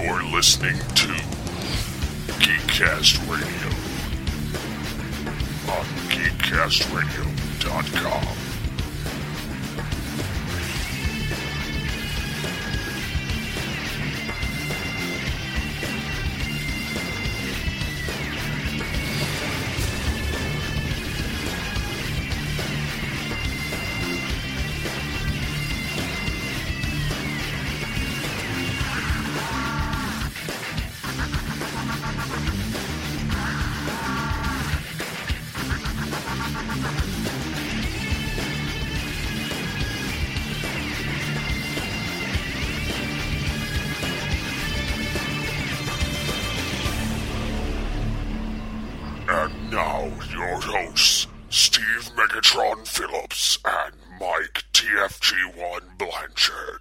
You're listening to Geekcast Radio on geekcastradio.com. And now, your hosts, Steve Megatron Phillips and Mike TFG1 Blanchard.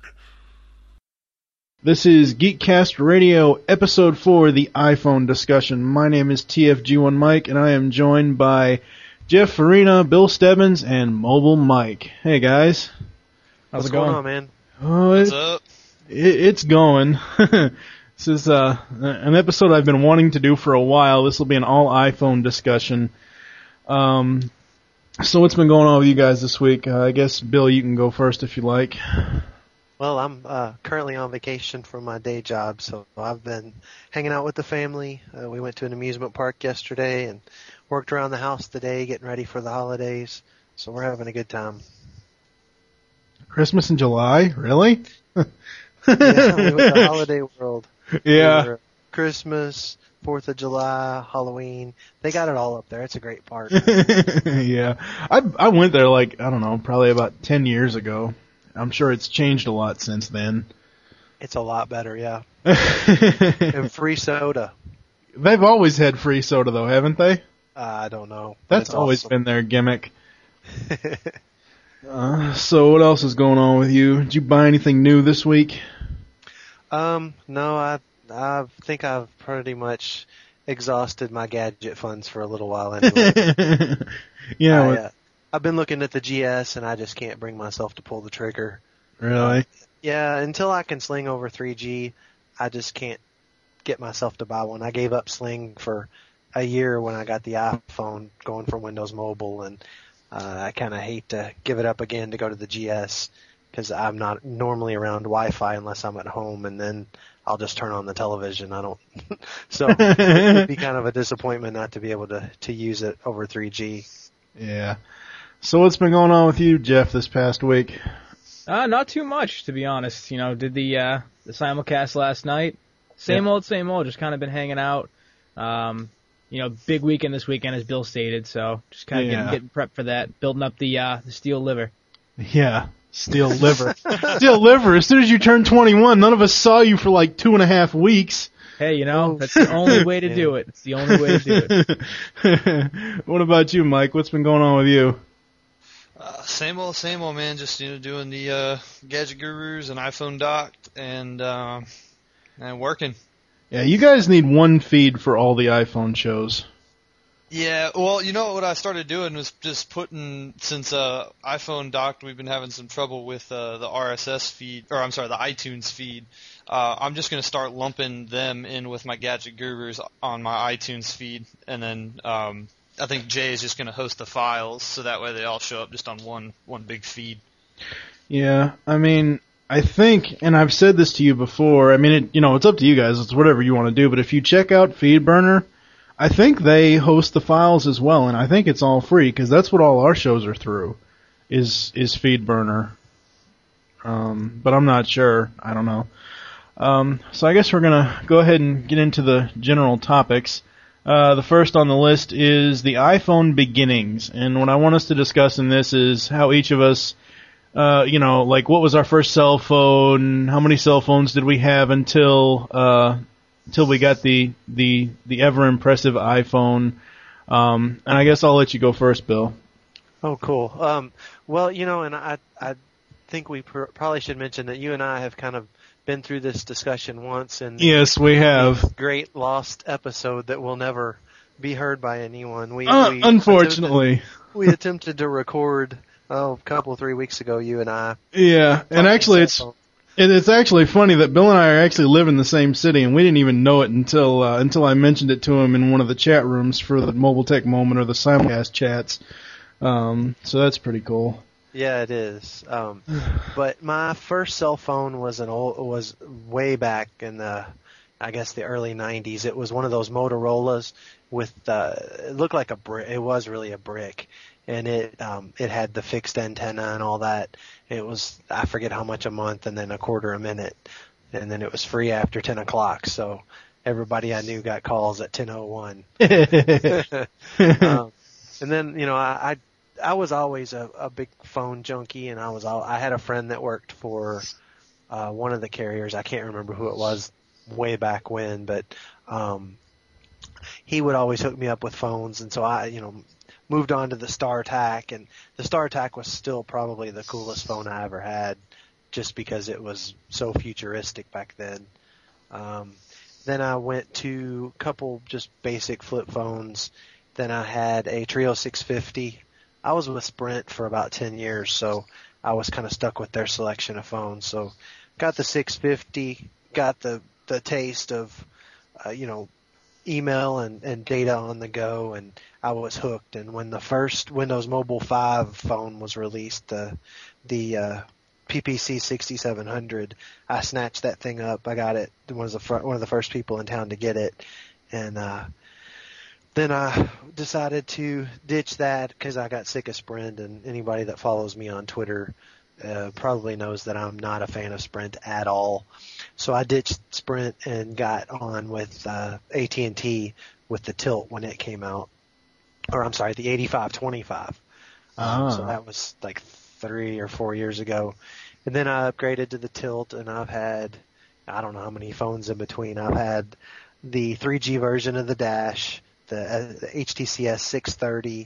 This is Geekcast Radio, Episode 4, the iPhone discussion. My name is TFG1 Mike, and I am joined by Jeff Farina, Bill Stebbins, and Mobile Mike. Hey, guys. What's going on, man? Oh, What's up? It's going. This is an episode I've been wanting to do for a while. This will be an all iPhone discussion. So what's been going on with you guys this week? I guess, Bill, you can go first if you like. Well, I'm currently on vacation from my day job, so I've been hanging out with the family. We went to an amusement park yesterday and worked around the house today, getting ready for the holidays. So we're having a good time. Christmas in July? Really? Yeah, we went to Holiday World. Yeah. Christmas, 4th of July, Halloween. They got it all up there. It's a great park. Yeah. I went there probably about 10 years ago. I'm sure it's changed a lot since then. It's a lot better, yeah. And free soda. They've always had free soda, though, haven't they? I don't know. That's always been their gimmick. So what else is going on with you? Did you buy anything new this week? No, I think I've pretty much exhausted my gadget funds for a little while anyway. Yeah. I've been looking at the GS and I just can't bring myself to pull the trigger. Really? Yeah, until I can sling over 3G, I just can't get myself to buy one. I gave up Sling for a year when I got the iPhone going from Windows Mobile, and I kind of hate to give it up again to go to the GS because I'm not normally around Wi-Fi unless I'm at home, and then I'll just turn on the television. So it would be kind of a disappointment not to be able to use it over 3G. Yeah. So what's been going on with you, Jeff, this past week? Not too much, to be honest. Did the simulcast last night. Same old, just kind of been hanging out. Big weekend this weekend, as Bill stated, so just kind of getting prepped for that, building up the steel liver. Yeah, steel liver. Steel liver, as soon as you turn 21, none of us saw you for like 2.5 weeks. Hey, that's the only way to do it. It's the only way to do it. What about you, Mike? What's been going on with you? Same old, man. Just doing the Gadget Gurus and iPhone Docked and working. Yeah, you guys need one feed for all the iPhone shows. Yeah, well, what I started doing was just putting, since iPhone Docked, we've been having some trouble with the RSS feed, the iTunes feed. I'm just going to start lumping them in with my Gadget Gurus on my iTunes feed, and then I think Jay is just going to host the files, so that way they all show up just on one big feed. Yeah, I think, and I've said this to you before, it's up to you guys, it's whatever you want to do, but if you check out FeedBurner, I think they host the files as well, and I think it's all free, because that's what all our shows are through, is FeedBurner. But I'm not sure, I don't know. So I guess we're going to go ahead and get into the general topics. The first on the list is the iPhone beginnings, and what I want us to discuss in this is how each of us, what was our first cell phone, how many cell phones did we have until we got the ever impressive iPhone, and I guess I'll let you go first, Bill. Oh, cool. Well, and I think we probably should mention that you and I have kind of been through this discussion once, and yes, we have. Great lost episode that will never be heard by anyone. We unfortunately, we attempted to record a couple 3 weeks ago. You and I. Yeah, and actually, It's actually funny that Bill and I actually live in the same city, and we didn't even know it until I mentioned it to him in one of the chat rooms for the Mobile Tech Moment or the simulcast chats. So that's pretty cool. Yeah, it is. But my first cell phone was was way back in the early '90s. It was one of those Motorola's with it looked like a brick. It was really a brick, and it had the fixed antenna and all that. It was, I forget how much a month, and then $0.25 a minute, and then it was free after 10 o'clock. So everybody I knew got calls at 10:01. And then I was always a big phone junkie, and I had a friend that worked for one of the carriers. I can't remember who it was way back when, but he would always hook me up with phones, and so I moved on to the StarTAC, and the StarTAC was still probably the coolest phone I ever had, just because it was so futuristic back then. Then I went to a couple just basic flip phones. Then I had a Trio 650. I was with Sprint for about 10 years, so I was kind of stuck with their selection of phones. So got the 650, got the taste of, email and data on the go, and I was hooked. And when the first Windows Mobile 5 phone was released, the PPC 6700, I snatched that thing up. I got it. Was one of the first people in town to get it, and then I decided to ditch that because I got sick of Sprint, and anybody that follows me on Twitter probably knows that I'm not a fan of Sprint at all. So I ditched Sprint and got on with AT&T with the Tilt when it came out. Or I'm sorry, the 8525. So that was like 3 or 4 years ago. And then I upgraded to the Tilt, and I've had, I don't know how many phones in between. I've had the 3G version of the Dash, the HTC S630.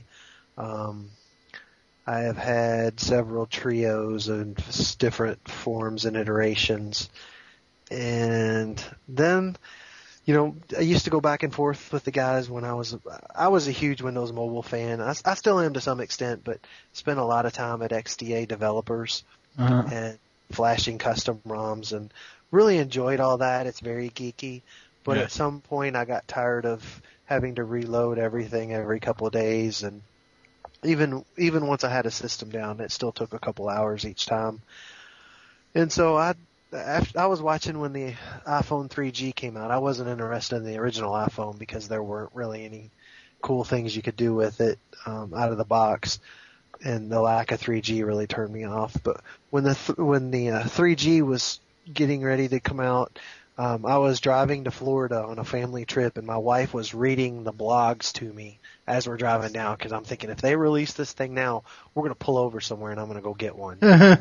I have had several Trios and different forms and iterations. And then, I used to go back and forth with the guys when I was a huge Windows Mobile fan. I still am to some extent, but spent a lot of time at XDA Developers and flashing custom ROMs, and really enjoyed all that. It's very geeky, but at some point I got tired of having to reload everything every couple of days, and even once I had a system down, it still took a couple hours each time. And so I was watching when the iPhone 3G came out. I wasn't interested in the original iPhone because there weren't really any cool things you could do with it out of the box, and the lack of 3G really turned me off. But when the 3G was getting ready to come out, I was driving to Florida on a family trip, and my wife was reading the blogs to me as we're driving down, because I'm thinking, if they release this thing now, we're going to pull over somewhere and I'm going to go get one.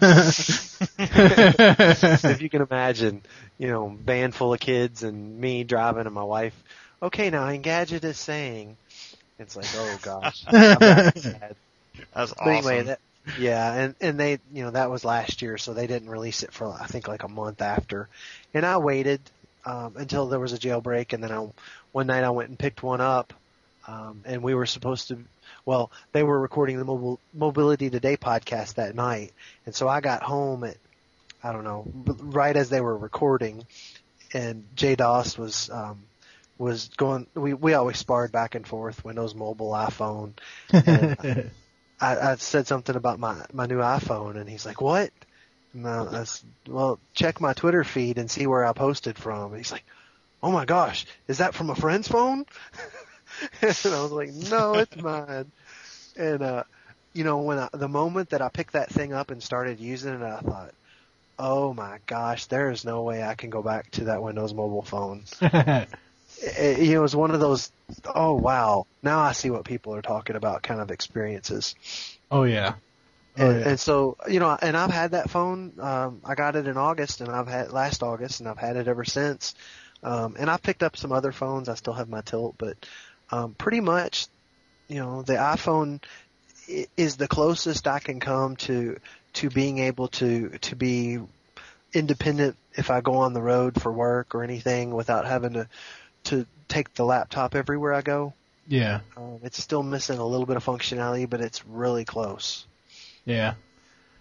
If you can imagine, van full of kids and me driving, and my wife, okay, now Engadget is saying, it's like, oh gosh. That's awesome. But anyway, and they, that was last year, so they didn't release it for, I think, like a month after. And I waited until there was a jailbreak, and then one night I went and picked one up. And we were supposed to, they were recording the Mobility Today podcast that night. And so I got home at, I don't know, right as they were recording, and Jay Doss was going, we always sparred back and forth, Windows Mobile, iPhone. And I said something about my new iPhone, and he's like, what? And check my Twitter feed and see where I posted from. And he's like, oh my gosh, is that from a friend's phone? And I was like, no, it's mine. And, the moment that I picked that thing up and started using it, I thought, oh my gosh, there is no way I can go back to that Windows Mobile phone. It was one of those, oh wow, now I see what people are talking about kind of experiences. Oh yeah. And so, and I've had that phone, I got it in August, and last August, and I've had it ever since. And I've picked up some other phones. I still have my Tilt, but pretty much, the iPhone is the closest I can come to being able to be independent if I go on the road for work or anything without having to take the laptop everywhere I go. Yeah. It's still missing a little bit of functionality, but it's really close. Yeah.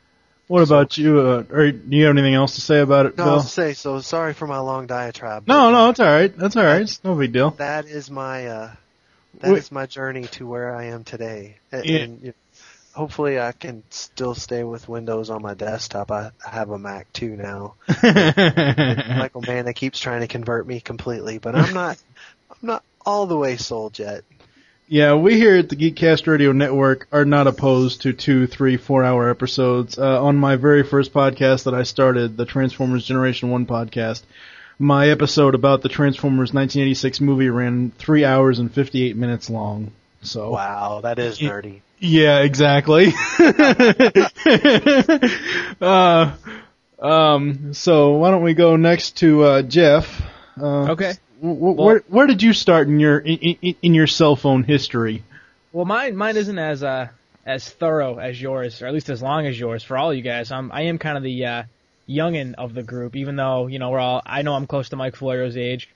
What about you? Or do you have anything else to say about it, No, Bill? I'll say so. Sorry for my long diatribe. No, but, no, it's all right. That's all right. It's no big deal. That is my Wait. is my journey to where I am today. And, Yeah. and, you know, hopefully I can still stay with Windows on my desktop. I have a Mac too now. Michael Mann keeps trying to convert me completely, but I'm not all the way sold yet. Yeah, we here at the Geekcast Radio Network are not opposed to 2, 3, 4-hour episodes. On my very first podcast that I started, the Transformers Generation 1 podcast, my episode about the Transformers 1986 movie ran 3 hours and 58 minutes long. So Wow, that is nerdy. Yeah, exactly. So why don't we go next to Jeff? Okay. Where did you start in your cell phone history? Well, mine isn't as thorough as yours, or at least as long as yours. For all you guys, I am kind of the youngin of the group, even though I know I'm close to Mike Floyo's age.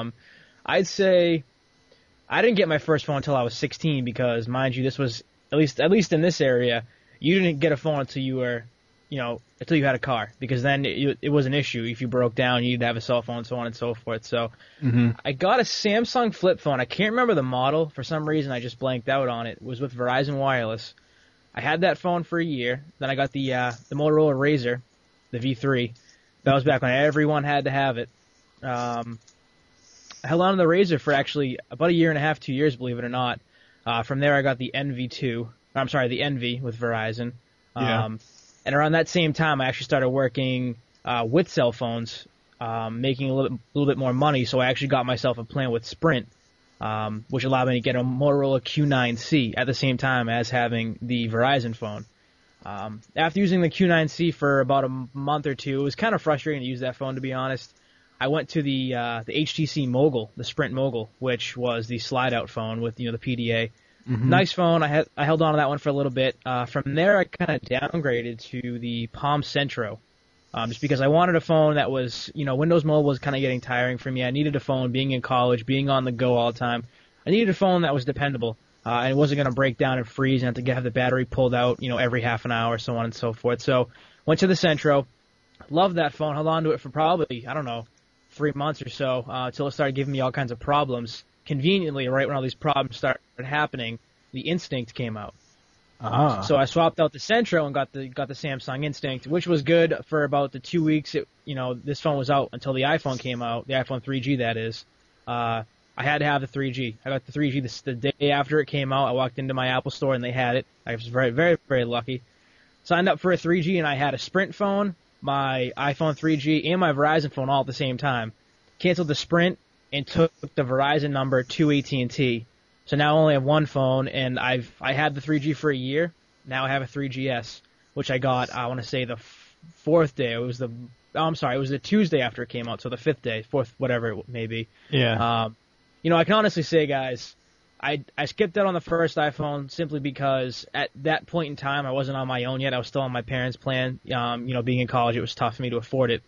I'd say I didn't get my first phone until I was 16 because, mind you, this was at least in this area, you didn't get a phone until you were, until you had a car, because then it was an issue. If you broke down, you needed to have a cell phone, so on and so forth. So I got a Samsung flip phone. I can't remember the model. For some reason, I just blanked out on it. It was with Verizon Wireless. I had that phone for a year. Then I got the Motorola Razr, the V3. That was back when everyone had to have it. I held on to the Razr for actually about a year and a half, 2 years, believe it or not. From there, I got the NV2. I'm sorry, the NV with Verizon. Yeah. And around that same time, I actually started working with cell phones, making a little bit more money. So I actually got myself a plan with Sprint, which allowed me to get a Motorola Q9C at the same time as having the Verizon phone. After using the Q9C for about a month or two, it was kind of frustrating to use that phone, to be honest. I went to the HTC Mogul, the Sprint Mogul, which was the slide-out phone with the PDA. Mm-hmm. Nice phone. I held on to that one for a little bit. From there, I kind of downgraded to the Palm Centro, just because I wanted a phone that was, Windows Mobile was kind of getting tiring for me. I needed a phone, being in college, being on the go all the time. I needed a phone that was dependable, and it wasn't going to break down and freeze and have to have the battery pulled out, every half an hour, so on and so forth. So went to the Centro, loved that phone, held on to it for probably, 3 months or so, until it started giving me all kinds of problems. Conveniently, right when all these problems started happening, the Instinct came out. So I swapped out the Centro and got the Samsung Instinct, which was good for about the 2 weeks. This phone was out until the iPhone came out, the iPhone 3G, that is. I had to have the 3G. I got the 3G the day after it came out. I walked into my Apple store and they had it. I was very, very, very lucky. Signed up for a 3G and I had a Sprint phone, my iPhone 3G, and my Verizon phone all at the same time. Canceled the Sprint and took the Verizon number to AT&T. So now I only have one phone, and I had the 3G for a year. Now I have a 3GS, which I got, I want to say, the fourth day. It was the Tuesday after it came out, so the fifth day, fourth, whatever it may be. Yeah. I can honestly say, guys, I skipped out on the first iPhone simply because at that point in time I wasn't on my own yet. I was still on my parents' plan. Being in college, it was tough for me to afford it.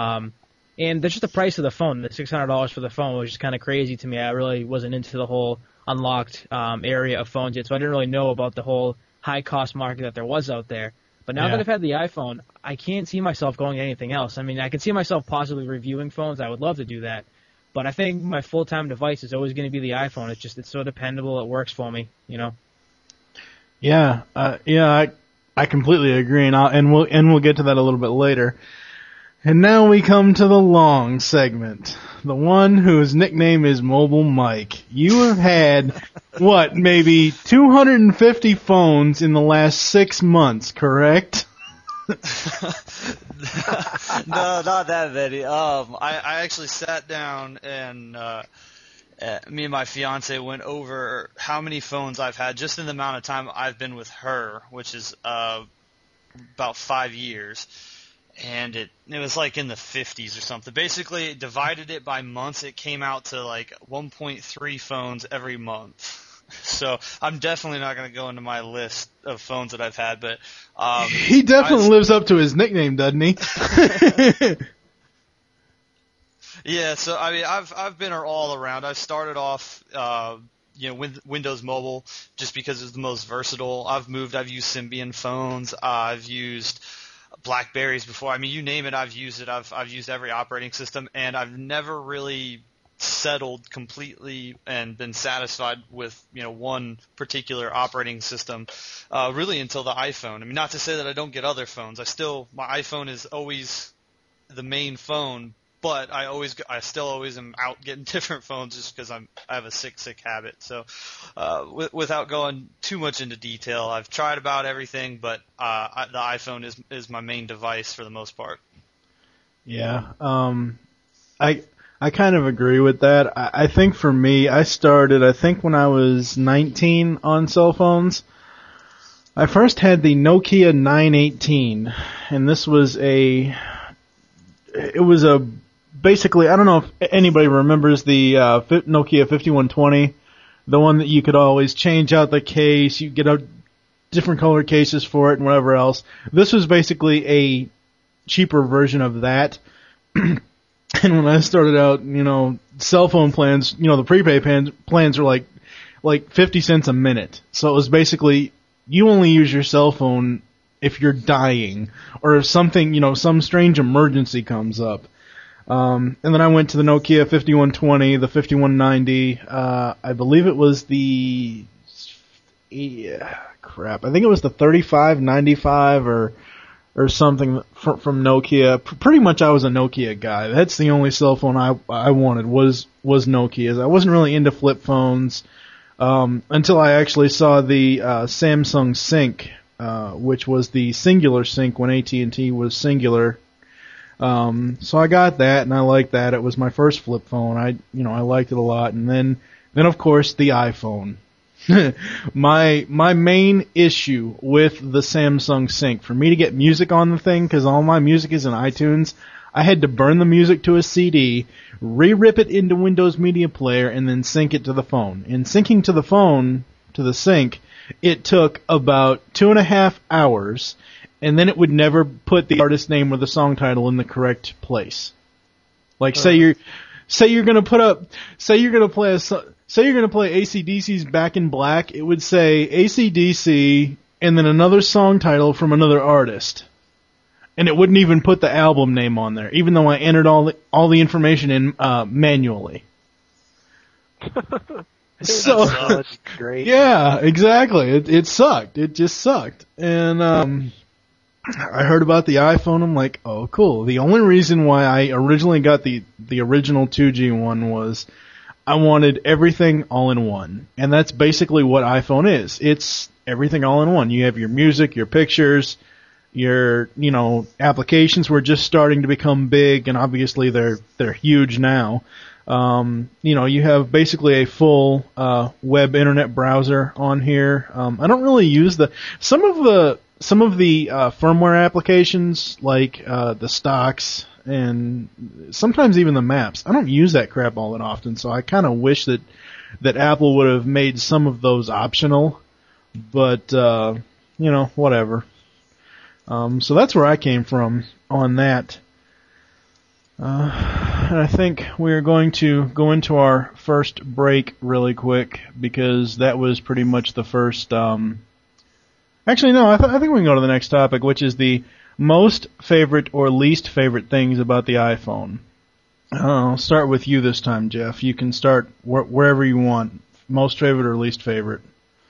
And that's just the price of the phone. The $600 for the phone was just kind of crazy to me. I really wasn't into the whole unlocked area of phones yet, so I didn't really know about the whole high-cost market that there was out there. But now that I've had the iPhone, I can't see myself going to anything else. I mean, I can see myself possibly reviewing phones. I would love to do that. But I think my full-time device is always going to be the iPhone. It's so dependable. It works for me, Yeah. I completely agree, and we'll get to that a little bit later. And now we come to the long segment. The one whose nickname is Mobile Mike. You have had, maybe 250 phones in the last 6 months, correct? No, not that many. I actually sat down and me and my fiance went over how many phones I've had just in the amount of time I've been with her, which is about 5 years. And it was like in the 50s or something. Basically, divided it by months, it came out to like 1.3 phones every month. So I'm definitely not going to go into my list of phones that I've had, but he definitely lives up to his nickname, doesn't he? Yeah, so I mean, I've been all around. I started off, with Windows Mobile just because it's the most versatile. I've used Symbian phones. I've used Blackberries before. I mean, you name it, I've used it. I've used every operating system, and I've never really settled completely and been satisfied with one particular operating system really until the iPhone. I mean, not to say that I don't get other phones. My iPhone is always the main phone, but I still always am out getting different phones just because I have a sick habit. So without going too much into detail, I've tried about everything, but the iPhone is my main device for the most part. Yeah, I kind of agree with that. I think for me, I started, I think when I was 19 on cell phones. I first had the Nokia 918, and this was basically, I don't know if anybody remembers the Nokia 5120, the one that you could always change out the case, you get out different color cases for it and whatever else. This was basically a cheaper version of that. And when I started out, cell phone plans, the prepaid plans are like 50 cents a minute. So it was basically, you only use your cell phone if you're dying or if something, some strange emergency comes up. And then I went to the Nokia 5120, the 5190, I believe it was I think it was the 3595 or something from Nokia. Pretty much I was a Nokia guy. That's the only cell phone I wanted was Nokia's. I wasn't really into flip phones until I actually saw the Samsung Sync, which was the singular sync when AT&T was singular. So I got that and I liked that. It was my first flip phone. I liked it a lot. And then of course the iPhone. My main issue with the Samsung Sync, for me to get music on the thing, because all my music is in iTunes, I had to burn the music to a CD, re-rip it into Windows Media Player, and then sync it to the phone. In syncing to the phone, to the sync, it took about 2.5 hours, and then it would never put the artist name or the song title in the correct place. Like, say you're gonna play AC/DC's Back in Black, it would say AC/DC and then another song title from another artist. And it wouldn't even put the album name on there, even though I entered all the information in manually. So that's great. Yeah, exactly. It sucked. It just sucked. And I heard about the iPhone. I'm like, oh, cool. The only reason why I originally got the original 2G one was I wanted everything all in one. And that's basically what iPhone is. It's everything all in one. You have your music, your pictures, your, applications were just starting to become big, and obviously they're huge now. You have basically a full web internet browser on here. I don't really use some of the firmware applications, like the stocks and sometimes even the maps. I don't use that crap all that often, so I kind of wish that Apple would have made some of those optional. But whatever. So that's where I came from on that. And I think we're going to go into our first break really quick, because that was pretty much the first. Actually, no, I think we can go to the next topic, which is the most favorite or least favorite things about the iPhone. I'll start with you this time, Jeff. You can start wherever you want. Most favorite or least favorite?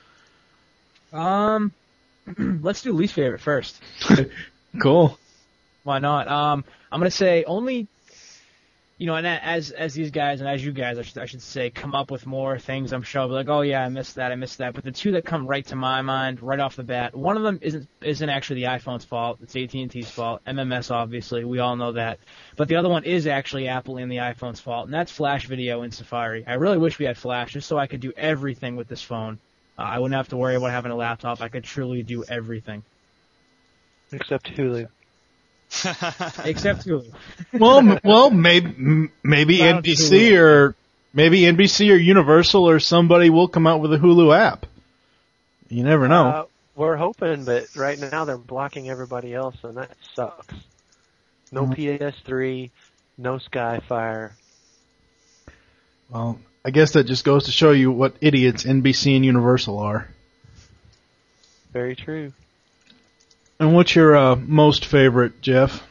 Let's do least favorite first. Cool. Why not? I'm gonna say only, and as these guys and as you guys, I should say, come up with more things. I'm sure I'll be like, oh yeah, I missed that. But the two that come right to my mind, right off the bat, one of them isn't actually the iPhone's fault. It's AT&T's fault. MMS, obviously, we all know that. But the other one is actually Apple and the iPhone's fault, and that's Flash Video in Safari. I really wish we had Flash, just so I could do everything with this phone. I wouldn't have to worry about having a laptop. I could truly do everything. Except Hulu. Except Hulu. Well, maybe NBC or Universal or somebody will come out with a Hulu app. You never know. We're hoping, but right now they're blocking everybody else, and that sucks. No PS3, no Skyfire. Well, I guess that just goes to show you what idiots NBC and Universal are. Very true. And what's your most favorite, Jeff?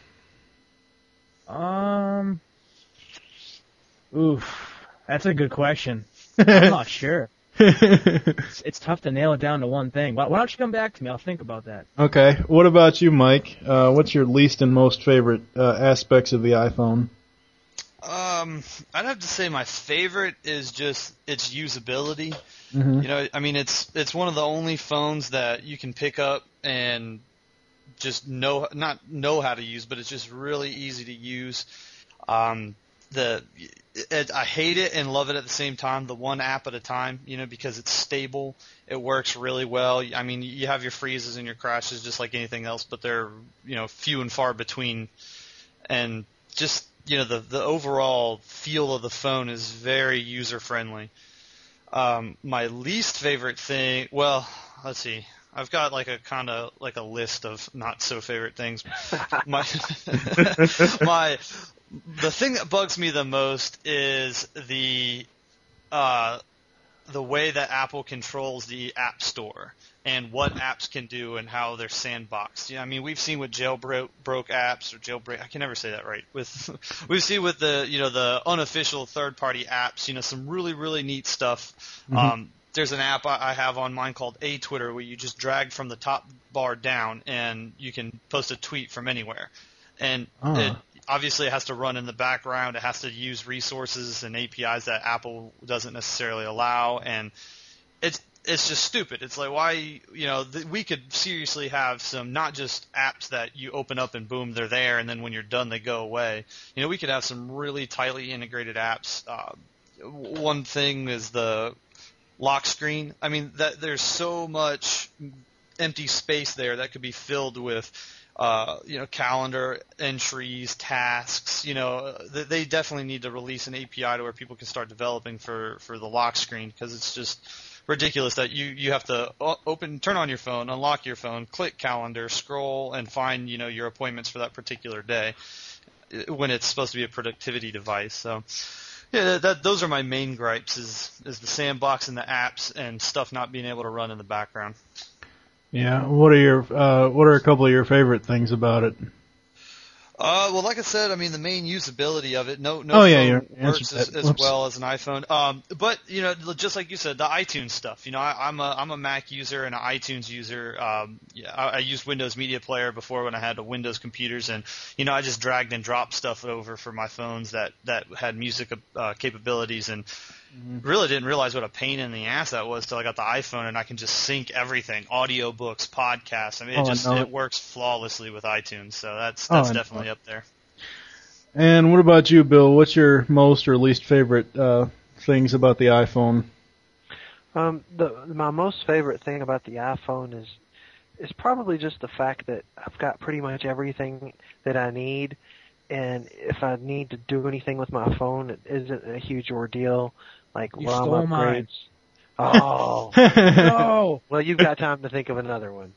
That's a good question. I'm not sure. It's tough to nail it down to one thing. Why don't you come back to me? I'll think about that. Okay. What about you, Mike? What's your least and most favorite aspects of the iPhone? I'd have to say my favorite is just its usability. Mm-hmm. You know, I mean, it's one of the only phones that you can pick up and just not know how to use, but it's just really easy to use. I hate it and love it at the same time, the one app at a time, you know, because it's stable. It works really well. I mean, you have your freezes and your crashes just like anything else, but they're, you know, few and far between. And just, you know, the overall feel of the phone is very user-friendly. My least favorite thing, well, let's see. I've got like a kind of like a list of not so favorite things. The thing that bugs me the most is the way that Apple controls the App Store and what apps can do and how they're sandboxed. You know, I mean, we've seen with jailbroke apps or jailbreak. I can never say that right. We've seen with the unofficial third-party apps. You know, some really really neat stuff. Mm-hmm. There's an app I have on mine called Twitter where you just drag from the top bar down and you can post a tweet from anywhere. And obviously it has to run in the background. It has to use resources and APIs that Apple doesn't necessarily allow. And it's just stupid. It's like, why, you know, we could seriously have some, not just apps that you open up and boom, they're there, and then when you're done, they go away. You know, we could have some really tightly integrated apps. One thing is the lock screen. I mean, there's so much empty space there that could be filled with, you know, calendar entries, tasks. You know, they definitely need to release an API to where people can start developing for the lock screen, because it's just ridiculous that you have to turn on your phone, unlock your phone, click calendar, scroll, and find, you know, your appointments for that particular day when it's supposed to be a productivity device. So. Yeah, those are my main gripes is the sandbox and the apps and stuff not being able to run in the background. Yeah, what are a couple of your favorite things about it? Well, like I said, I mean, the main usability of it, no phone works as well as an iPhone. But, you know, just like you said, the iTunes stuff. You know, I'm a Mac user and an iTunes user. I used Windows Media Player before when I had Windows computers, and, you know, I just dragged and dropped stuff over for my phones that had music capabilities, and really didn't realize what a pain in the ass that was till I got the iPhone, and I can just sync everything, audiobooks, podcasts. I mean, it works flawlessly with iTunes, so that's definitely up there. And what about you, Bill? What's your most or least favorite things about the iPhone? My most favorite thing about the iPhone is probably just the fact that I've got pretty much everything that I need, and if I need to do anything with my phone, it isn't a huge ordeal. Like you ROM stole upgrades. Mine. Oh no! Well, you've got time to think of another one.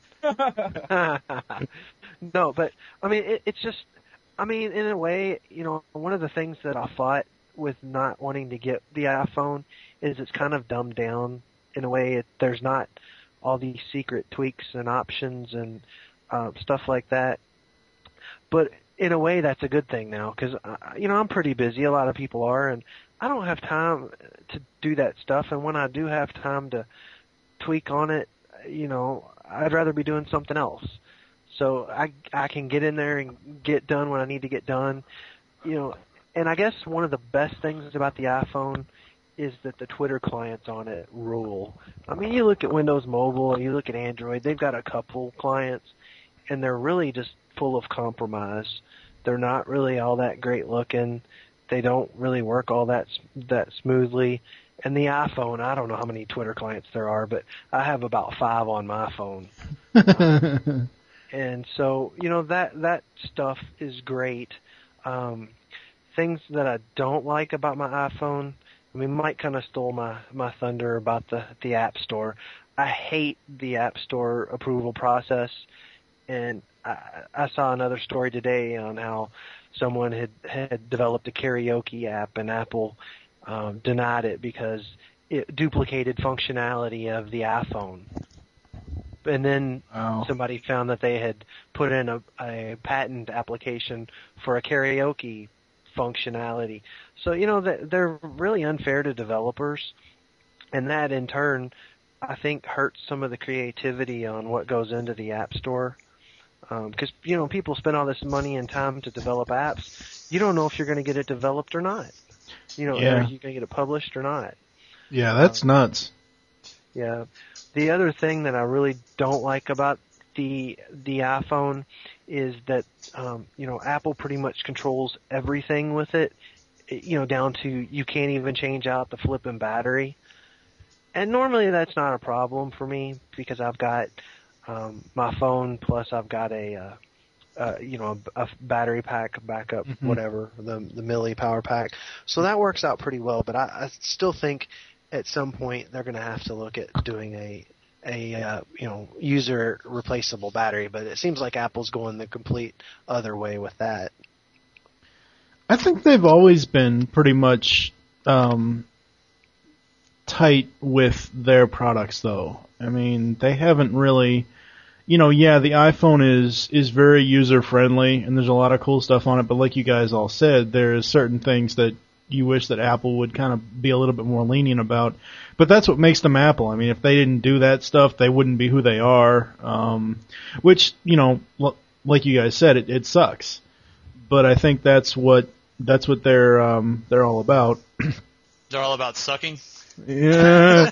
No, but I mean, it's just, I mean, in a way, you know, one of the things that I fought with not wanting to get the iPhone is it's kind of dumbed down in a way. There's not all these secret tweaks and options and stuff like that. But in a way, that's a good thing now, because, you know, I'm pretty busy. A lot of people are, and I don't have time to do that stuff. And when I do have time to tweak on it, you know, I'd rather be doing something else. So I can get in there and get done when I need to get done, you know. And I guess one of the best things about the iPhone is that the Twitter clients on it rule. I mean, you look at Windows Mobile, you look at Android, they've got a couple clients, and they're really just full of compromise. They're not really all that great looking. They don't really work all that smoothly. And the iPhone, I don't know how many Twitter clients there are, but I have about 5 on my phone. And so, you know, that stuff is great. Things that I don't like about my iPhone, I mean, Mike kind of stole my thunder about the App Store. I hate the App Store approval process, and I saw another story today on how someone had developed a karaoke app, and Apple denied it because it duplicated functionality of the iPhone. And then Wow. somebody found that they had put in a patent application for a karaoke functionality. So, they're really unfair to developers, and that in turn, I think, hurts some of the creativity on what goes into the App Store. Because, people spend all this money and time to develop apps. You don't know if you're going to get it developed or not. Are you going to get it published or not? Yeah, that's nuts. Yeah. The other thing that I really don't like about the iPhone is that, Apple pretty much controls everything with it, down to you can't even change out the flipping battery. And normally that's not a problem for me because I've got my phone plus I've got a battery pack backup, whatever, the milli power pack. So that works out pretty well, but I still think at some point they're going to have to look at doing a user replaceable battery, but it seems like Apple's going the complete other way with that. I think they've always been pretty much tight with their products, though. I mean, they haven't really, the iPhone is very user friendly, and there's a lot of cool stuff on it. But like you guys all said, there's certain things that you wish that Apple would kind of be a little bit more lenient about. But that's what makes them Apple. I mean, if they didn't do that stuff, they wouldn't be who they are. Which, like you guys said, it sucks. But I think that's what they're all about. They're all about sucking. Yeah.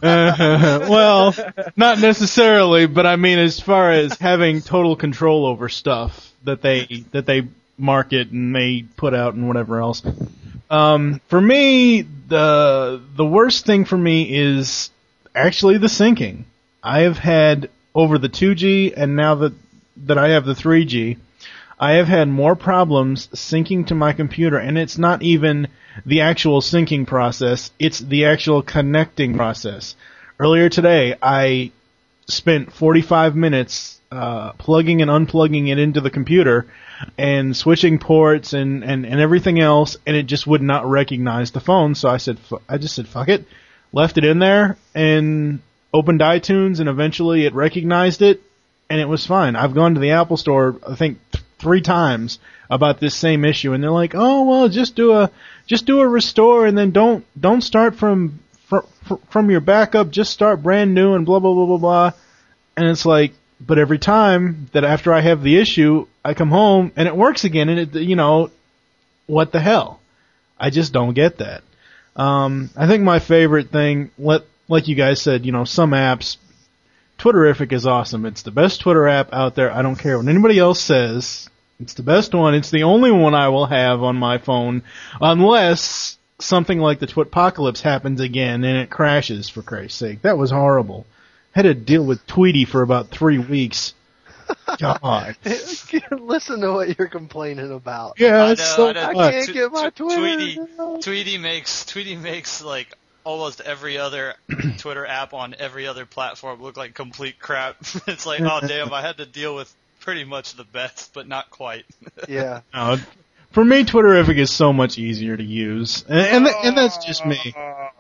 Well, not necessarily, but I mean, as far as having total control over stuff that they market and they put out and whatever else. For me, the worst thing for me is actually the syncing. I have had over the 2G and now that I have the 3G, I have had more problems syncing to my computer, and it's not even the actual syncing process, it's the actual connecting process. Earlier today, I spent 45 minutes plugging and unplugging it into the computer and switching ports and everything else, and it just would not recognize the phone, so I just said, fuck it, left it in there, and opened iTunes, and eventually it recognized it, and it was fine. I've gone to the Apple Store, I think, 3 times about this same issue, and they're like, "Oh well, just do a restore, and then don't start from your backup. Just start brand new, and blah blah blah blah blah." And it's like, but every time that after I have the issue, I come home and it works again, and it, what the hell? I just don't get that. I think my favorite thing, like you guys said, some apps. Twitterrific is awesome. It's the best Twitter app out there. I don't care what anybody else says. It's the best one. It's the only one I will have on my phone unless something like the Twitpocalypse happens again and it crashes, for Christ's sake. That was horrible. Had to deal with Tweety for about 3 weeks. God. Listen to what you're complaining about. Yeah, I can't get my Twitter. Tweety makes like almost every other Twitter app on every other platform look like complete crap. It's like, oh damn, I had to deal with pretty much the best, but not quite. Yeah. No, for me, Twitterrific is so much easier to use, and that's just me.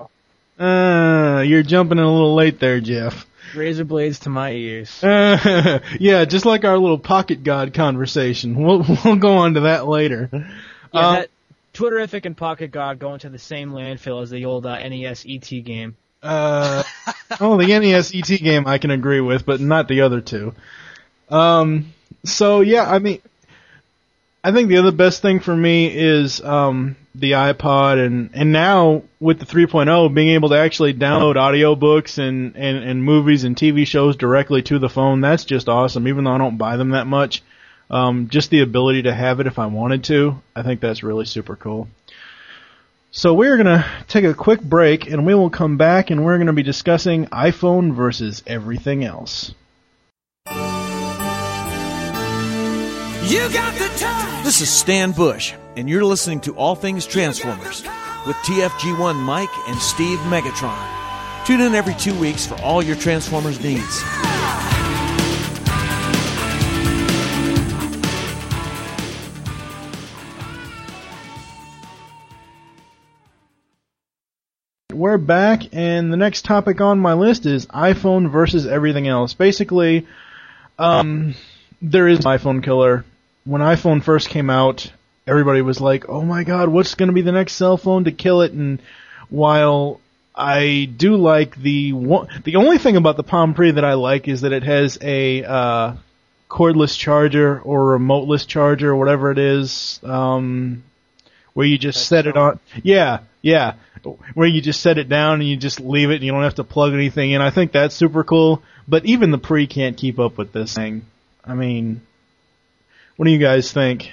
You're jumping in a little late there, Jeff. Razor blades to my ears. Yeah, just like our little Pocket God conversation. We'll go on to that later. Yeah, that Twitterrific and Pocket God go into the same landfill as the old NES ET game. The NES ET game I can agree with, but not the other two. So yeah, I mean, I think the other best thing for me is the iPod, and now with the 3.0, being able to actually download audiobooks and movies and TV shows directly to the phone. That's just awesome, even though I don't buy them that much. Just the ability to have it if I wanted to, I think that's really super cool. So we're going to take a quick break, and we will come back, and we're going to be discussing iPhone versus everything else. You got the touch. This is Stan Bush, and you're listening to All Things Transformers with TFG1 Mike and Steve Megatron. Tune in every 2 weeks for all your Transformers needs. We're back, and the next topic on my list is iPhone versus everything else. Basically, there is an iPhone killer. When iPhone first came out, everybody was like, oh my god, what's going to be the next cell phone to kill it? And while I do like the only thing about the Palm Pre that I like is that it has a cordless charger or remoteless charger or whatever it is, where you just set it on. Yeah. Where you just set it down and you just leave it and you don't have to plug anything in. I think that's super cool. But even the Pre can't keep up with this thing. I mean, what do you guys think?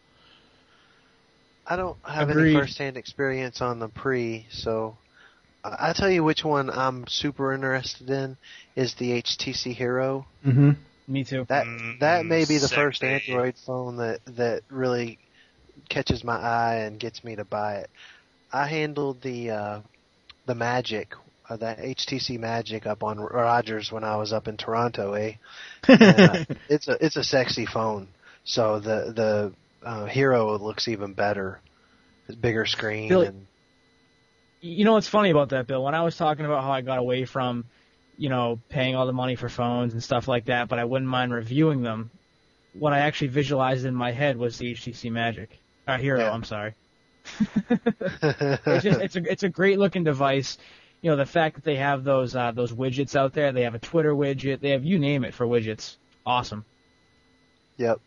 I don't have Agreed. any first-hand experience on the Pre, so I'll tell you which one I'm super interested in is the HTC Hero. Mm-hmm. Me too. That may be the first sexy. Android phone that really catches my eye and gets me to buy it. I handled the Magic, that HTC Magic up on Rogers when I was up in Toronto, And, it's a sexy phone. So the Hero looks even better. It's bigger screen. Really? And You know what's funny about that, Bill? When I was talking about how I got away from, paying all the money for phones and stuff like that, but I wouldn't mind reviewing them, what I actually visualized in my head was the HTC Magic. Hero, Yeah. I'm sorry. It's a great looking device. The fact that they have those widgets out there, they have a Twitter widget, they have you name it for widgets. Awesome. Yep.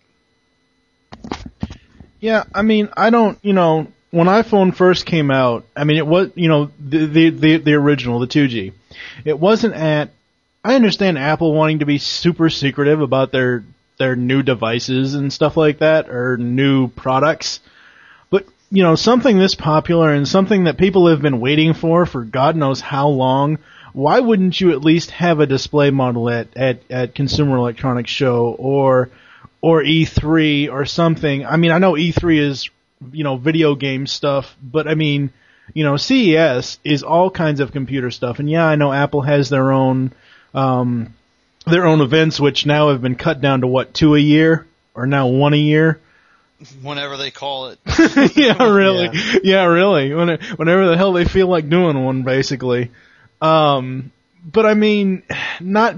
Yeah, I mean, I don't, when iPhone first came out, I mean, it was, the original, the 2G. It wasn't I understand Apple wanting to be super secretive about their new devices and stuff like that, or new products. But, something this popular and something that people have been waiting for God knows how long, why wouldn't you at least have a display model at Consumer Electronics Show or E3 or something? I mean, I know E3 is, video game stuff, but I mean, CES is all kinds of computer stuff. And yeah, I know Apple has their own events, which now have been cut down to 2 a year, or now 1 a year. Whenever they call it. Yeah, really. Yeah, really. Whenever the hell they feel like doing one, basically. But I mean, I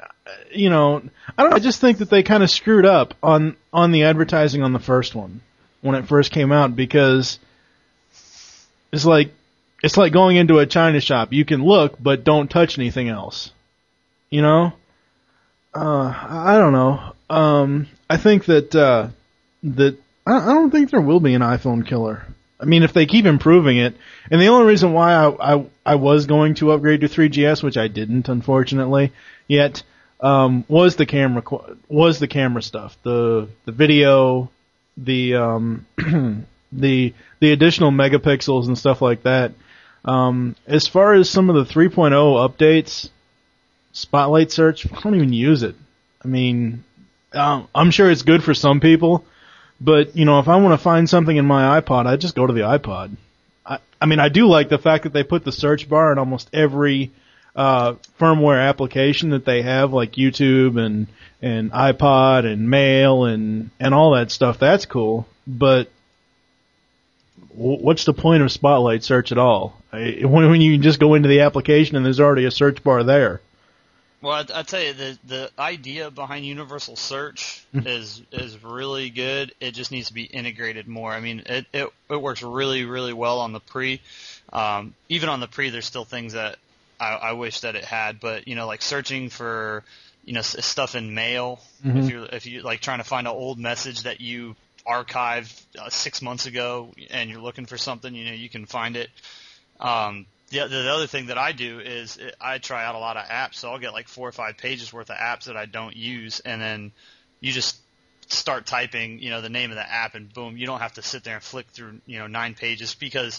just think that they kind of screwed up on the advertising on the first one when it first came out, because it's like going into a China shop. You can look, but don't touch anything else. I don't know. I think that I don't think there will be an iPhone killer. I mean, if they keep improving it, and the only reason why I was going to upgrade to 3GS, which I didn't, unfortunately, yet, was the camera stuff, the video, the the additional megapixels and stuff like that. As far as some of the 3.0 updates, Spotlight Search, I don't even use it. I mean, I'm sure it's good for some people, but, if I want to find something in my iPod, I just go to the iPod. I mean, I do like the fact that they put the search bar in almost every firmware application that they have, like YouTube and iPod and Mail and all that stuff. That's cool, but what's the point of Spotlight Search at all? When you can just go into the application and there's already a search bar there. Well, I tell you, the idea behind universal search is really good. It just needs to be integrated more. I mean, it works really, really well on the Pre. Even on the Pre, there's still things that I wish that it had. But like searching for stuff in Mail. Mm-hmm. If you like trying to find an old message that you archived 6 months ago and you're looking for something, you can find it. The other thing that I do is I try out a lot of apps, so I'll get like 4 or 5 pages worth of apps that I don't use, and then you just start typing, the name of the app, and boom, you don't have to sit there and flick through, 9 pages, because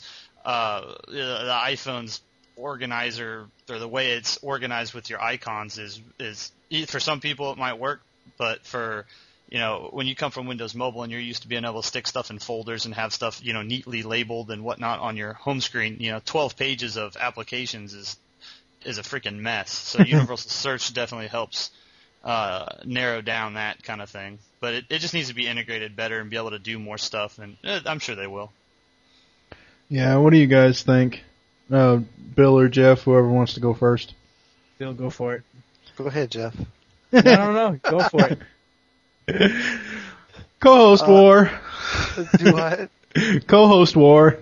the iPhone's organizer, or the way it's organized with your icons is for some people it might work, but for when you come from Windows Mobile and you're used to being able to stick stuff in folders and have stuff, neatly labeled and whatnot on your home screen, 12 pages of applications is a freaking mess. So universal search definitely helps narrow down that kind of thing. But it just needs to be integrated better and be able to do more stuff, and I'm sure they will. Yeah, what do you guys think? Bill or Jeff, whoever wants to go first. Bill, go for it. Go ahead, Jeff. I don't know. Go for it. Co-host war. Do what? Co-host war.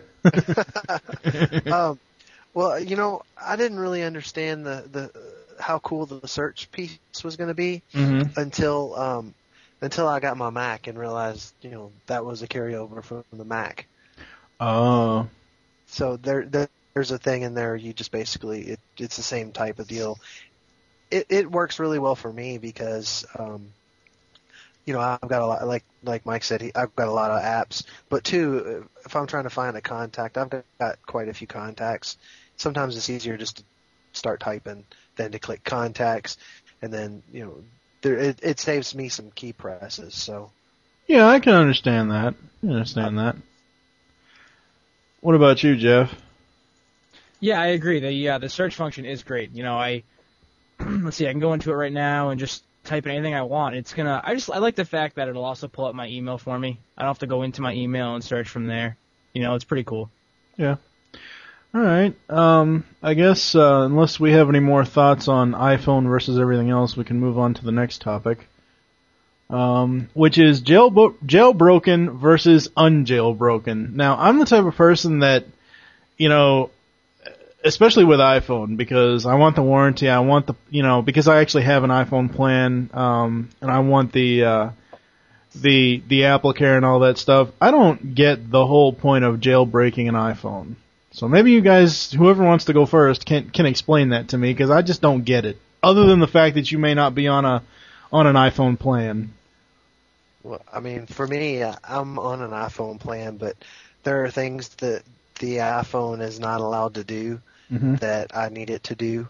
Well, I didn't really understand the how cool the search piece was going to be until I got my Mac and realized, that was a carryover from the Mac. Oh. So there's a thing in there. You just basically it's the same type of deal. It works really well for me because I've got a lot, like Mike said, I've got a lot of apps. But two, if I'm trying to find a contact, I've got quite a few contacts. Sometimes it's easier just to start typing than to click contacts, and then it saves me some key presses. So yeah, I can understand that. That. What about you, Jeff? Yeah, I agree. The search function is great. Let's see, I can go into it right now and just type in anything I want. I like the fact that it'll also pull up my email for me. I don't have to go into my email and search from there. It's pretty cool. Yeah. All right. I guess unless we have any more thoughts on iPhone versus everything else, we can move on to the next topic, which is jailbroken versus unjailbroken. Now, I'm the type of person that, especially with iPhone, because I want the warranty, I want because I actually have an iPhone plan, and I want the AppleCare and all that stuff. I don't get the whole point of jailbreaking an iPhone. So maybe you guys, whoever wants to go first, can explain that to me, because I just don't get it. Other than the fact that you may not be on an iPhone plan. Well, I mean, for me, I'm on an iPhone plan, but there are things that the iPhone is not allowed to do that I need it to do.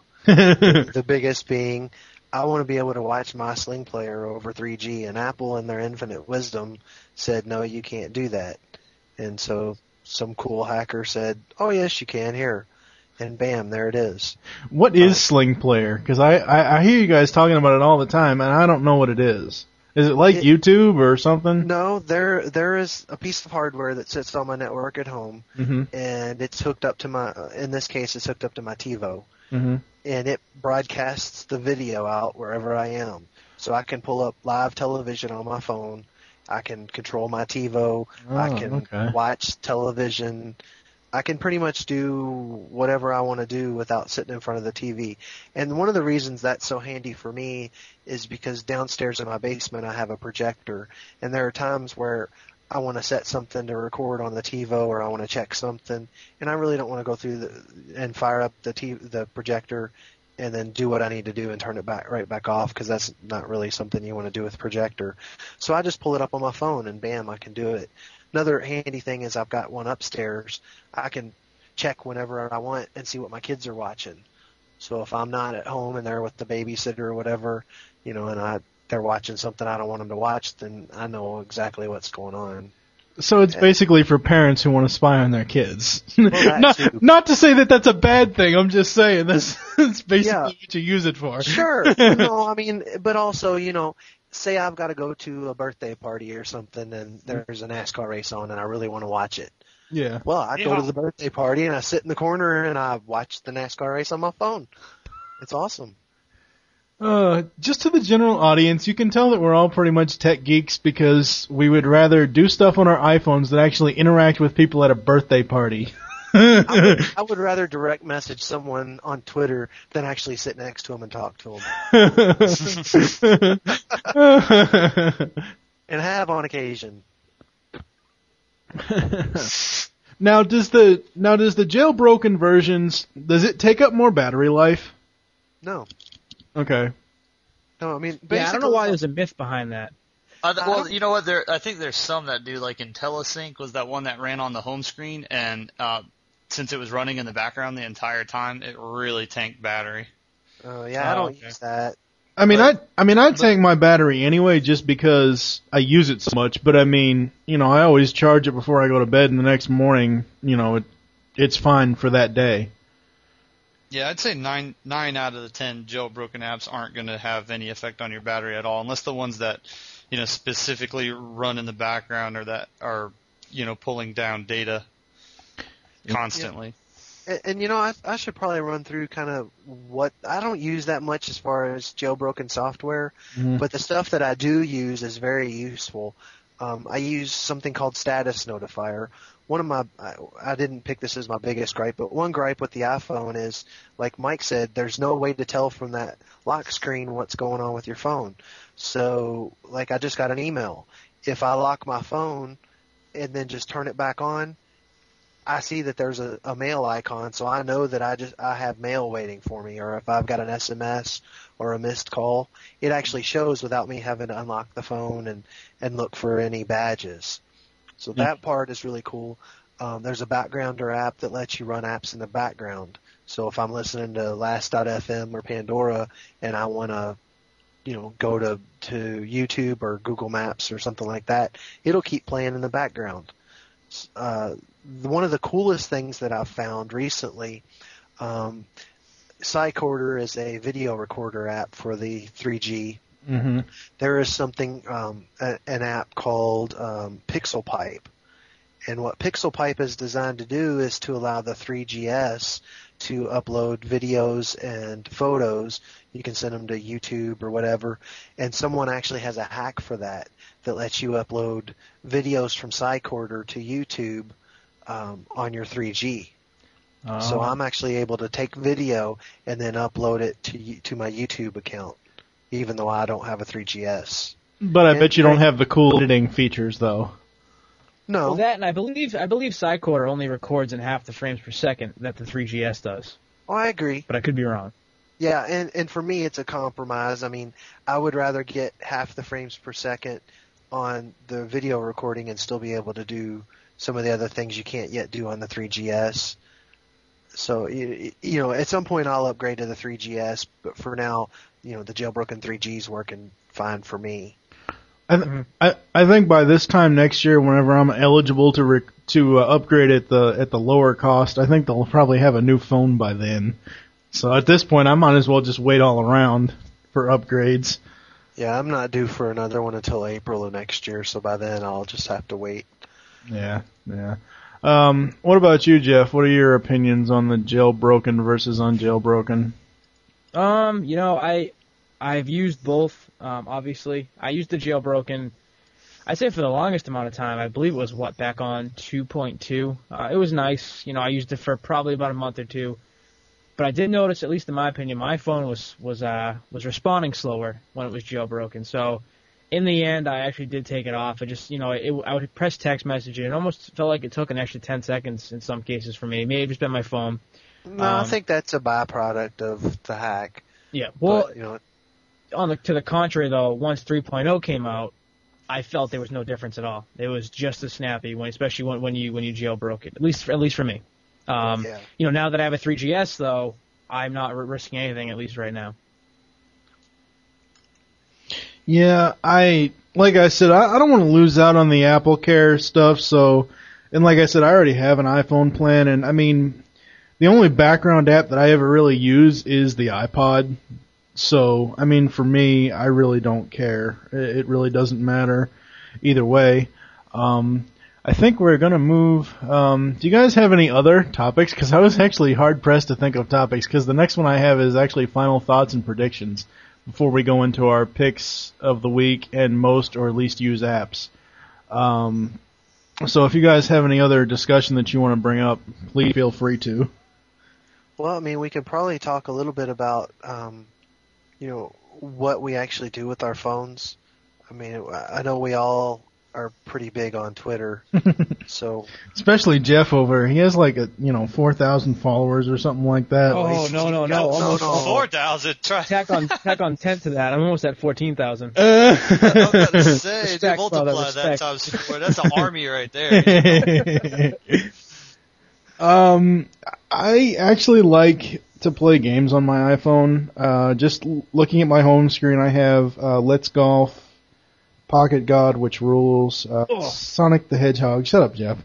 The biggest being, I want to be able to watch my Sling player over 3G, and Apple, in their infinite wisdom, said, no, you can't do that. And so some cool hacker said, oh, yes, you can, here. And bam, there it is. What is Sling Player? Because I hear you guys talking about it all the time, and I don't know what it is. Is it like YouTube or something? No, there is a piece of hardware that sits on my network at home, and it's hooked up to in this case, it's hooked up to my TiVo. And it broadcasts the video out wherever I am. So I can pull up live television on my phone. I can control my TiVo. I can watch television. I can pretty much do whatever I want to do without sitting in front of the TV. And one of the reasons that's so handy for me is because downstairs in my basement I have a projector, and there are times where I want to set something to record on the TiVo, or I want to check something, and I really don't want to go through and fire up the projector and then do what I need to do and turn it right back off, because that's not really something you want to do with projector. So I just pull it up on my phone, and bam, I can do it. Another handy thing is I've got one upstairs. I can check whenever I want and see what my kids are watching. So if I'm not at home and they're with the babysitter or whatever, and they're watching something I don't want them to watch, then I know exactly what's going on. So it's basically for parents who want to spy on their kids. Well, not to say that that's a bad thing. I'm just saying that's basically what you use it for. Sure. I mean, but also, say I've got to go to a birthday party or something, and there's a NASCAR race on, and I really want to watch it. Yeah. Well, I go to the birthday party, and I sit in the corner, and I watch the NASCAR race on my phone. It's awesome. Just to the general audience, you can tell that we're all pretty much tech geeks because we would rather do stuff on our iPhones than actually interact with people at a birthday party. I would rather direct message someone on Twitter than actually sit next to them and talk to them. And have on occasion. Now, does the jailbroken versions, does it take up more battery life? No. Okay. No, I mean, basically, I don't know why there's a myth behind that. Well, you know what? I think there's some that do, like IntelliSync was that one that ran on the home screen, and since it was running in the background the entire time, it really tanked battery. I don't use that. I mean, I tank my battery anyway just because I use it so much. But I mean, I always charge it before I go to bed, and the next morning, it's fine for that day. Yeah, I'd say 9 out of the 10 jailbroken apps aren't going to have any effect on your battery at all, unless the ones that, specifically run in the background or that are, pulling down data constantly. And I should probably run through kind of what I don't use that much as far as jailbroken software, but the stuff that I do use is very useful. I use something called Status Notifier. I didn't pick this as my biggest gripe, but one gripe with the iPhone is, like Mike said, there's no way to tell from that lock screen what's going on with your phone. So, like, I just got an email. If I lock my phone and then just turn it back on, I see that there's a mail icon, so I know that I have mail waiting for me. Or if I've got an SMS or a missed call, it actually shows without me having to unlock the phone and look for any badges. So that part is really cool. There's a backgrounder app that lets you run apps in the background. So if I'm listening to Last.fm or Pandora and I want to, go to YouTube or Google Maps or something like that, it'll keep playing in the background. One of the coolest things that I've found recently, Cycorder is a video recorder app for the 3G. Mm-hmm. There is something, an app called PixelPipe. And what PixelPipe is designed to do is to allow the 3GS to upload videos and photos. You can send them to YouTube or whatever. And someone actually has a hack for that lets you upload videos from Cycorder to YouTube on your 3G. Oh. So I'm actually able to take video and then upload it to my YouTube account, even though I don't have a 3GS. But I bet you don't have the cool editing features, though. No. Well, that, and I believe Cycorder only records in half the frames per second that the 3GS does. Oh, I agree. But I could be wrong. Yeah, and for me it's a compromise. I mean, I would rather get half the frames per second on the video recording and still be able to do some of the other things you can't yet do on the 3GS. So, at some point I'll upgrade to the 3GS, but for now, the jailbroken 3G is working fine for me. I think by this time next year, whenever I'm eligible to upgrade at the lower cost, I think they'll probably have a new phone by then. So at this point, I might as well just wait all around for upgrades. Yeah, I'm not due for another one until April of next year, so by then I'll just have to wait. Yeah. What about you, Jeff? What are your opinions on the jailbroken versus unjailbroken? I've used both. Obviously, I used the jailbroken. I'd say for the longest amount of time. I believe it was back on 2.2. It was nice. I used it for probably about a month or two. But I did notice, at least in my opinion, my phone was responding slower when it was jailbroken. So in the end, I actually did take it off. I just, I would press text message, and it almost felt like it took an extra 10 seconds in some cases for me. It may have just been my phone. No, I think that's a byproduct of the hack. Yeah, well, but, to the contrary, though, once 3.0 came out, I felt there was no difference at all. It was just as snappy, especially when you jailbroke it. At least for me. Now that I have a 3GS, though, I'm not risking anything, at least right now. Yeah, like I said, I don't want to lose out on the Apple Care stuff. So, and like I said, I already have an iPhone plan, and I mean, the only background app that I ever really use is the iPod. So, I mean, for me, I really don't care. It really doesn't matter either way. I think we're going to move. Do you guys have any other topics? Because I was actually hard-pressed to think of topics, because the next one I have is actually final thoughts and predictions before we go into our picks of the week and most or least used apps. So if you guys have any other discussion that you want to bring up, please feel free to. Well, I mean, we could probably talk a little bit about, what we actually do with our phones. I mean, I know we all are pretty big on Twitter, so especially Jeff over. He has 4,000 followers or something like that. Oh no! Almost 4,000. Tack on 10 to that. I'm almost at 14,000. I was about to say, dude, multiply that times 4. That's an army right there. I actually like to play games on my iPhone. Just looking at my home screen, I have Let's Golf, Pocket God, which rules, Sonic the Hedgehog. Shut up, Jeff.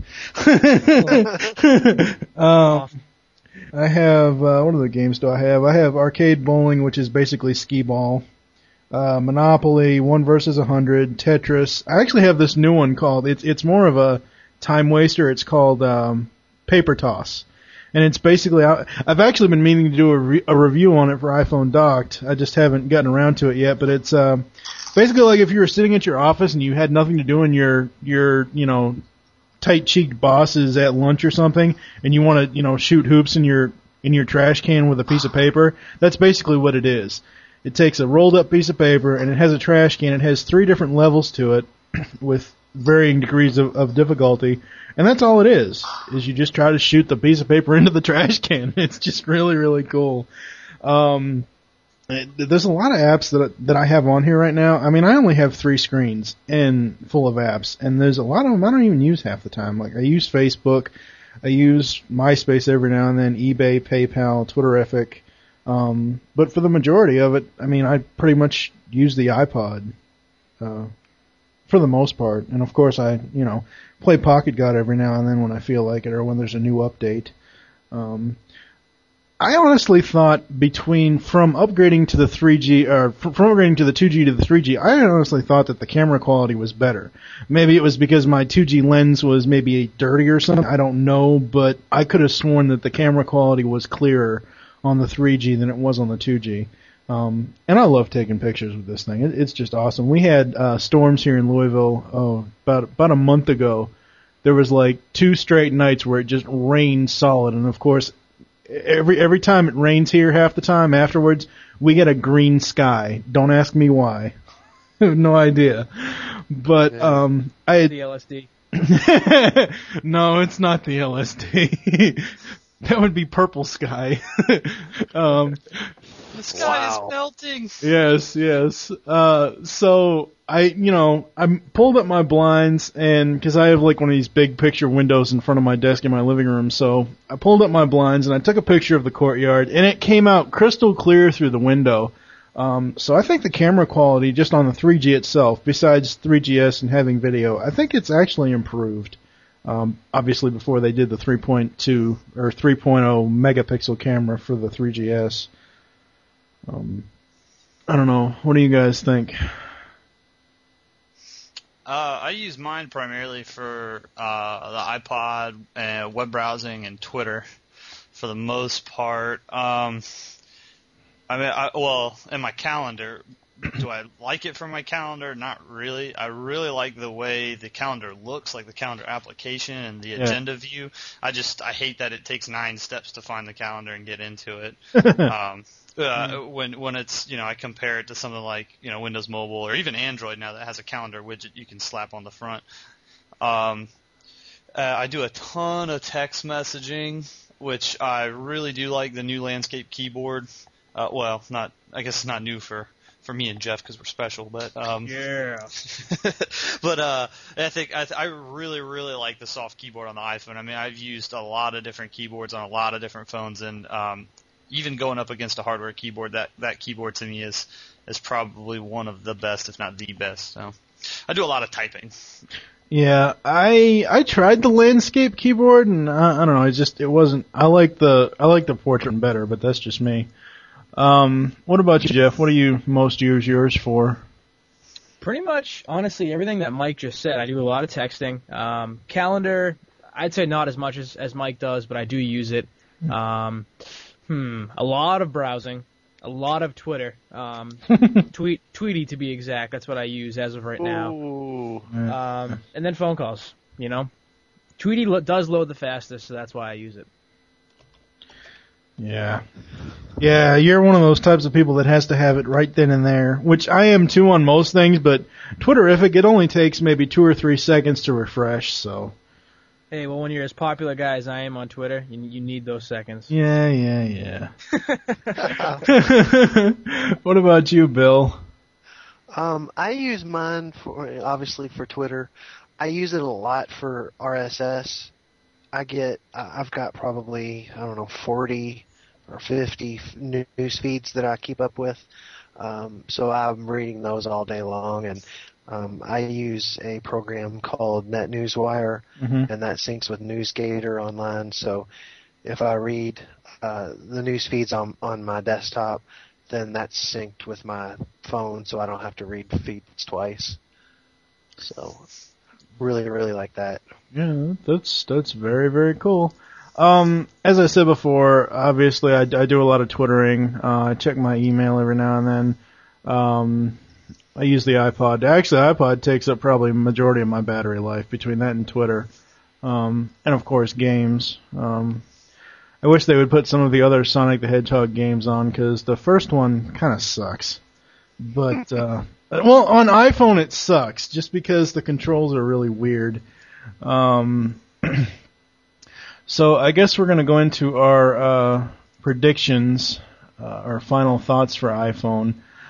I have, what other games do I have? I have Arcade Bowling, which is basically skee-ball. Monopoly, 1 vs. 100, Tetris. I actually have this new one called, it's more of a time waster. It's called Paper Toss. and it's basically I've actually been meaning to do a review on it for iPhone Docked. I just haven't gotten around to it yet, but it's basically like if you were sitting at your office and you had nothing to do and your tight-cheeked boss is at lunch or something, and you want to shoot hoops in your trash can with a piece of paper. That's basically what it is. It takes a rolled up piece of paper and it has a trash can. It has 3 different levels to it with varying degrees of difficulty. And that's all it is you just try to shoot the piece of paper into the trash can. It's just really, really cool. There's a lot of apps that I have on here right now. I mean, I only have 3 screens and full of apps, and there's a lot of them I don't even use half the time. Like I use Facebook, I use MySpace every now and then, eBay, PayPal, Twitterrific. But for the majority of it, I mean, I pretty much use the iPod, for the most part. And of course I, play Pocket God every now and then when I feel like it or when there's a new update. I honestly thought from upgrading to the 3G, or from upgrading to the 2G to the 3G, I honestly thought that the camera quality was better. Maybe it was because my 2G lens was maybe dirty or something, I don't know, but I could have sworn that the camera quality was clearer on the 3G than it was on the 2G. And I love taking pictures with this thing. It's just awesome. We had storms here in Louisville about a month ago. There was like 2 straight nights where it just rained solid, and of course every time it rains here, half the time afterwards we get a green sky. Don't ask me why. I have no idea. But I had The LSD. No, it's not the LSD. That would be purple sky. The sky is melting. Yes. So I pulled up my blinds, and because I have like one of these big picture windows in front of my desk in my living room, so I pulled up my blinds and I took a picture of the courtyard, and it came out crystal clear through the window. So I think the camera quality just on the 3G itself, besides 3GS and having video, I think it's actually improved. Obviously before they did the 3.2 or 3.0 megapixel camera for the 3GS. I don't know. What do you guys think? I use mine primarily for the iPod, web browsing, and Twitter for the most part. And my calendar. Do I like it for my calendar? Not really. I really like the way the calendar looks, like the calendar application and the agenda view. I hate that it takes 9 steps to find the calendar and get into it. When it's, I compare it to something like, Windows Mobile or even Android now that has a calendar widget you can slap on the front. I do a ton of text messaging, which I really do like the new landscape keyboard. I guess it's not new for me and Jeff because we're special, but Yeah. but I think I really, really like the soft keyboard on the iPhone. I mean, I've used a lot of different keyboards on a lot of different phones, and even going up against a hardware keyboard, that keyboard to me is probably one of the best, if not the best. So I do a lot of typing. Yeah, I tried the landscape keyboard, and I don't know, it wasn't. I like the portrait better, but that's just me. What about you, Jeff? What do you most use yours for? Pretty much, honestly, everything that Mike just said. I do a lot of texting. Calendar, I'd say not as much as Mike does, but I do use it. A lot of browsing, a lot of Twitter. Tweety to be exact. That's what I use as of right now. Ooh. And then phone calls. Tweety does load the fastest, so that's why I use it. Yeah, you're one of those types of people that has to have it right then and there, which I am too on most things, but Twitterrific, it only takes maybe 2 or 3 seconds to refresh, so. Hey, well, when you're as popular a guy as I am on Twitter, you need those seconds. Yeah. What about you, Bill? I use mine obviously for Twitter. I use it a lot for RSS. I've got probably, 40 or 50 news feeds that I keep up with. So I'm reading those all day long, and I use a program called NetNewsWire, and that syncs with NewsGator online. So if I read the news feeds on my desktop, then that's synced with my phone, so I don't have to read feeds twice. So really, really like that. Yeah, that's very, very cool. As I said before, obviously I do a lot of Twittering. I check my email every now and then. I use the iPod. Actually, the iPod takes up probably the majority of my battery life between that and Twitter. And of course, games. I wish they would put some of the other Sonic the Hedgehog games on, because the first one kind of sucks. But, well, on iPhone it sucks, just because the controls are really weird. So I guess we're going to go into our predictions, our final thoughts for iPhone.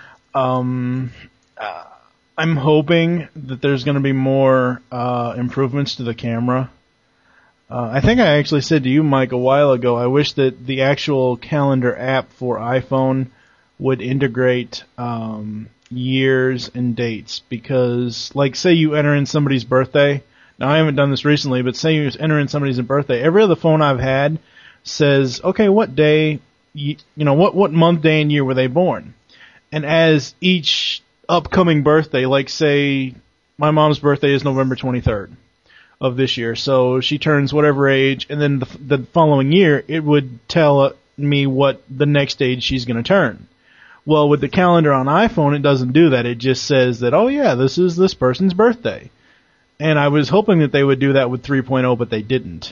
I'm hoping that there's going to be more improvements to the camera. I think I actually said to you, Mike, a while ago, I wish that the actual calendar app for iPhone would integrate years and dates, because, like, say you enter in somebody's birthday. Now, I haven't done this recently, but say you enter in somebody's birthday. Every other phone I've had says, okay, what day, what month, day, and year were they born? And as each upcoming birthday, like, say, my mom's birthday is November 23rd of this year, so she turns whatever age, and then the following year, it would tell me what the next age she's going to turn. Well, with the calendar on iPhone, it doesn't do that. It just says that, oh yeah, this is this person's birthday. And I was hoping that they would do that with 3.0, but they didn't.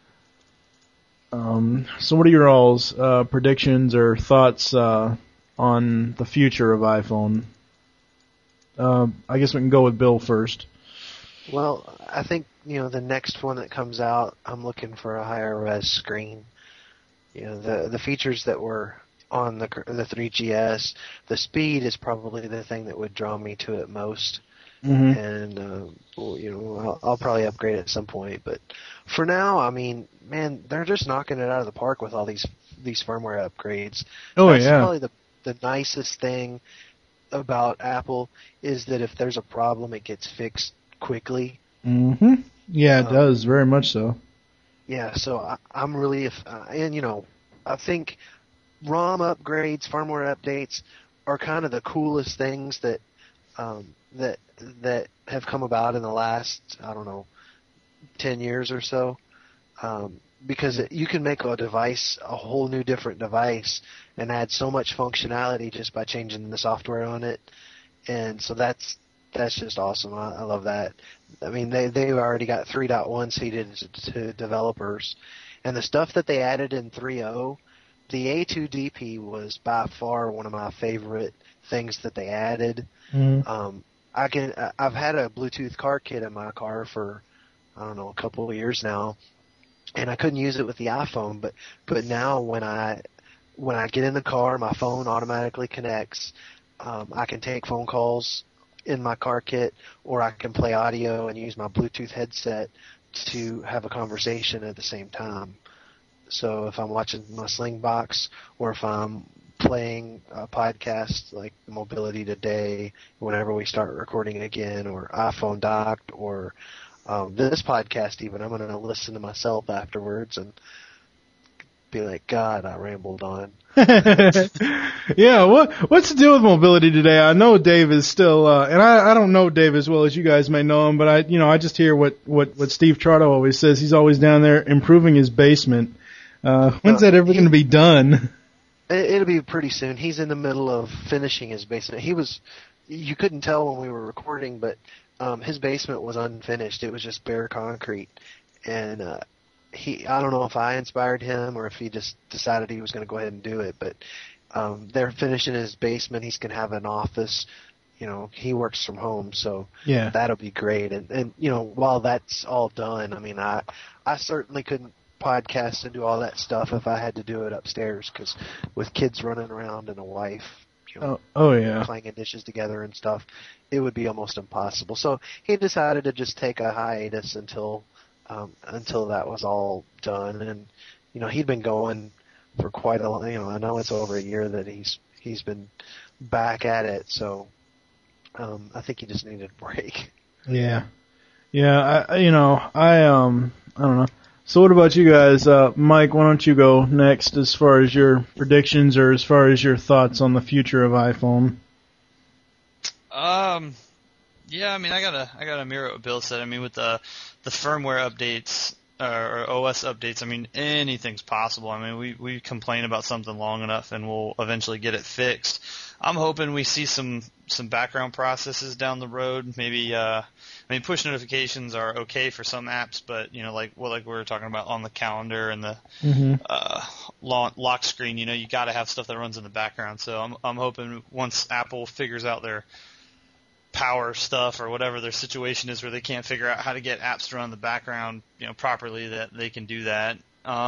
So what are your all's predictions or thoughts on the future of iPhone? I guess we can go with Bill first. Well, I think, the next one that comes out, I'm looking for a higher res screen. The features that were on the 3GS, the speed is probably the thing that would draw me to it most. Mm-hmm. And, I'll probably upgrade at some point. But for now, I mean, man, they're just knocking it out of the park with all these firmware upgrades. Oh, That's yeah. Probably the nicest thing about Apple is that if there's a problem, it gets fixed quickly. Mm-hmm. Yeah, it does, very much so. Yeah, so I'm really, I think ROM upgrades, firmware updates are kind of the coolest things that have come about in the last, 10 years or so. Because you can make a device a whole new different device and add so much functionality just by changing the software on it. And so that's just awesome. I love that. I mean, they already got 3.1 seeded to developers. And the stuff that they added in 3.0, the A2DP was by far one of my favorite things that they added. Mm-hmm. I've had a Bluetooth car kit in my car for, a couple of years now, and I couldn't use it with the iPhone, but now when I get in the car, my phone automatically connects. I can take phone calls in my car kit, or I can play audio and use my Bluetooth headset to have a conversation at the same time. So if I'm watching my Slingbox, or if I'm playing a podcast like Mobility Today, whenever we start recording again, or iPhone Docked, or this podcast even, I'm going to listen to myself afterwards and be like, God, I rambled on. Yeah, what's the deal with Mobility Today? I know Dave is still, and I don't know Dave as well as you guys may know him, but I just hear what Steve Trotto always says. He's always down there improving his basement. When's that ever going to be done? It'll be pretty soon. He's in the middle of finishing his basement. You couldn't tell when we were recording, but his basement was unfinished. It was just bare concrete. And I don't know if I inspired him or if he just decided he was going to go ahead and do it, but they're finishing his basement. He's going to have an office. He works from home, so yeah, that'll be great. And while that's all done, I mean, I certainly couldn't podcast and do all that stuff if I had to do it upstairs, because with kids running around and a wife, clanging dishes together and stuff, it would be almost impossible. So he decided to just take a hiatus until that was all done. And he'd been going for quite a long. I know it's over a year that he's been back at it. So I think he just needed a break. Yeah. I don't know. So what about you guys? Mike, why don't you go next as far as your predictions or as far as your thoughts on the future of iPhone? Yeah, I mean, I gotta mirror what Bill said. I mean, with the firmware updates, or OS updates, I mean, anything's possible. I mean, we complain about something long enough and we'll eventually get it fixed. I'm hoping we see some background processes down the road. Maybe, I mean, push notifications are okay for some apps, but, you know, like we were talking about on the calendar and the lock screen, you know, you got to have stuff that runs in the background. So I'm hoping once Apple figures out their power stuff or whatever their situation is where they can't figure out how to get apps to run in the background, you know, properly, that they can do that.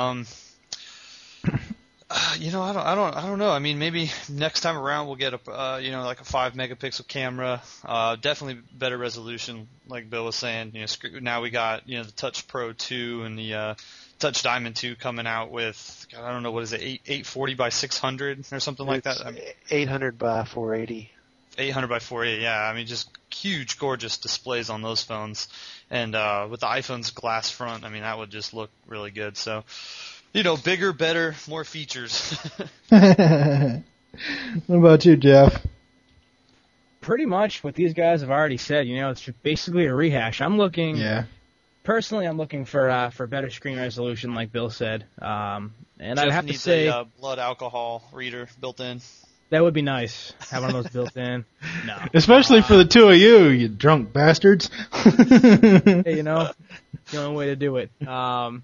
You know, I don't know. I mean, maybe next time around we'll get a, you know, like a 5 megapixel camera, definitely better resolution, like Bill was saying. You know, now we got, you know, the Touch Pro 2 and the Touch Diamond 2 coming out with, God, I don't know, what is it, 840 by 600 or something like that? I mean, 800 by 480. 800 by 480, yeah. I mean, just huge, gorgeous displays on those phones. And with the iPhone's glass front, I mean, that would just look really good. So, you know, bigger, better, more features. What about you, Jeff? Pretty much what these guys have already said. You know, it's basically a rehash. Personally, I'm looking for better screen resolution, like Bill said. And Jeff I'd have to needs say a blood alcohol reader built in. that would be nice. Have one of those built in. No. Especially for the two of you drunk bastards. Hey, you know, the only way to do it. I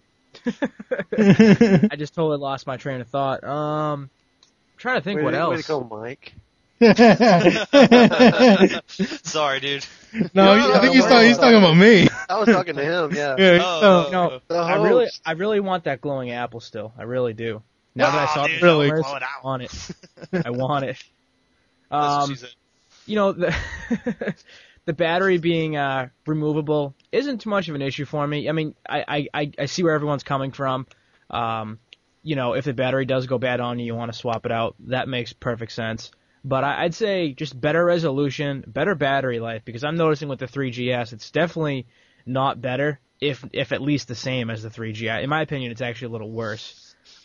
just totally lost my train of thought. Trying to think what else. Way to go, Mike. Sorry, dude. No, I think he's talking about me. I was talking to him, yeah. No, The I really want that glowing apple still. I really do. Now that I saw dude, the really cameras, blow it out. I want it. I want it. That's what she said. You know, the battery being removable isn't too much of an issue for me. I mean, I see where everyone's coming from. You know, if the battery does go bad on you, you want to swap it out. That makes perfect sense. But I'd say just better resolution, better battery life, because I'm noticing with the 3GS, it's definitely not better, if at least the same as the 3G. In my opinion, it's actually a little worse.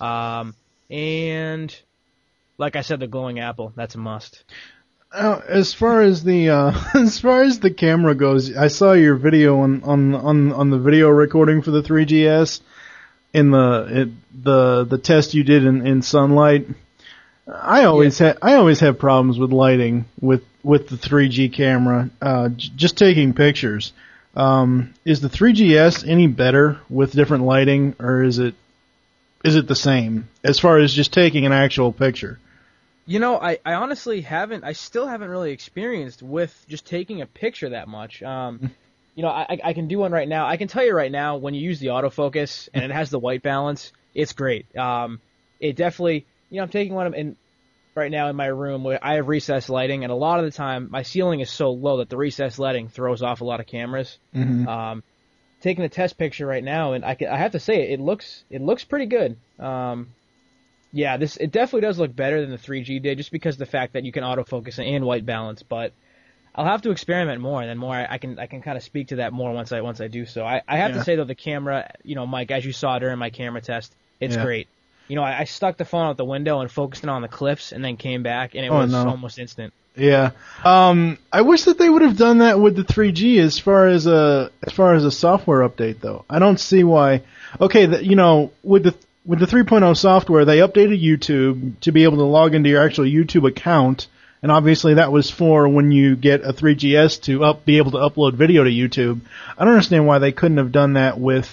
And like I said, the glowing apple, that's a must. As far as the camera goes, I saw your video on the video recording for the 3GS in the test you did in sunlight. I always have problems with lighting with the 3G camera. Just taking pictures. Is the 3GS any better with different lighting, or is it the same as far as just taking an actual picture? You know, I honestly still haven't really experienced with just taking a picture that much. You know, I can do one right now. I can tell you right now, when you use the autofocus and it has the white balance, it's great. It definitely, you know, I'm taking one right now in my room where I have recessed lighting, and a lot of the time my ceiling is so low that the recessed lighting throws off a lot of cameras. Mm-hmm. Taking a test picture right now, and I have to say it looks pretty good. Yeah, it definitely does look better than the 3G did, just because of the fact that you can autofocus and white balance. But I'll have to experiment more, and then I can kind of speak to that more once I do so. I have to say though, the camera, you know, Mike, as you saw during my camera test, it's great. You know, I stuck the phone out the window and focused it on the cliffs, and then came back, and it was almost instant. Yeah. I wish that they would have done that with the 3G as far as a software update, though. I don't see why. Okay, you know, with the 3.0 software, they updated YouTube to be able to log into your actual YouTube account, and obviously that was for when you get a 3GS to be able to upload video to YouTube. I don't understand why they couldn't have done that with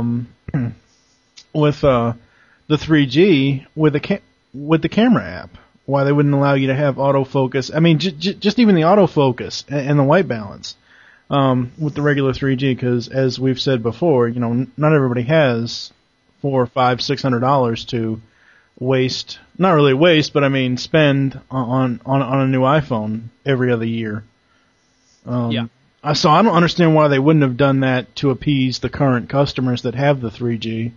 the 3G with the camera app. Why they wouldn't allow you to have autofocus. I mean, just even the autofocus and the white balance with the regular 3G, because as we've said before, you know, not everybody has $400, $500, $600 to waste. Not really waste, but I mean spend on a new iPhone every other year. So I don't understand why they wouldn't have done that to appease the current customers that have the 3G.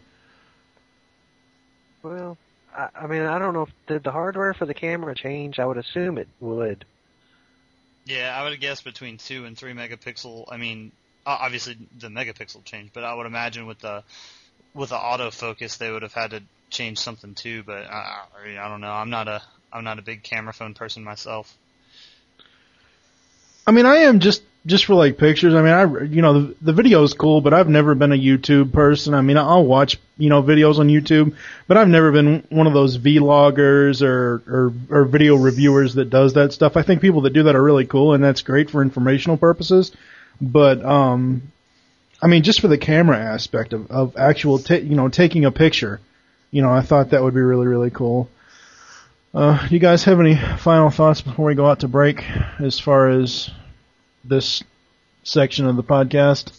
Well, I mean, I don't know. Did the hardware for the camera change? I would assume it would. Yeah, I would guess between 2 and 3 megapixel. I mean, obviously the megapixel changed, but I would imagine with the autofocus they would have had to change something too. But I don't know. I'm not a big camera phone person myself. I mean, I am just for like pictures. I mean, the video is cool, but I've never been a YouTube person. I mean, I'll watch, videos on YouTube, but I've never been one of those vloggers or video reviewers that does that stuff. I think people that do that are really cool, and that's great for informational purposes. But, I mean, just for the camera aspect of actual, taking a picture, I thought that would be really, really cool. Do you guys have any final thoughts before we go out to break as far as this section of the podcast?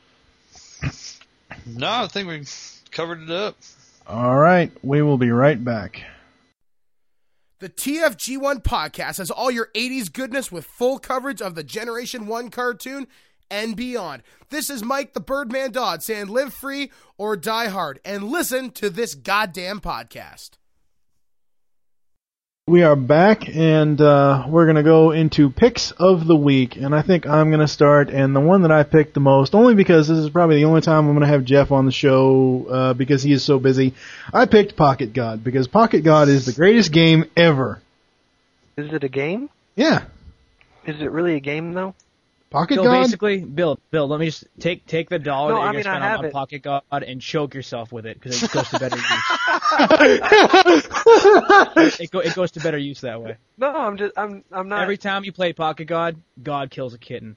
No, I think we covered it up. All right, we will be right back. The TFG1 podcast has all your 80s goodness with full coverage of the Generation 1 cartoon and beyond. This is Mike the Birdman Dodd saying live free or die hard and listen to this goddamn podcast. We are back, and we're going to go into picks of the week, and I think I'm going to start, and the one that I picked the most, only because this is probably the only time I'm going to have Jeff on the show, because he is so busy, I picked Pocket God, because Pocket God is the greatest game ever. Is it a game? Yeah. Is it really a game, though? Pocket Bill, God? basically, Bill, let me just take the dollar No, that I you're mean, going to I spend have on it. Pocket God and choke yourself with it, because it goes to better use. It goes to better use that way. No, I'm not. Every time you play Pocket God, God kills a kitten.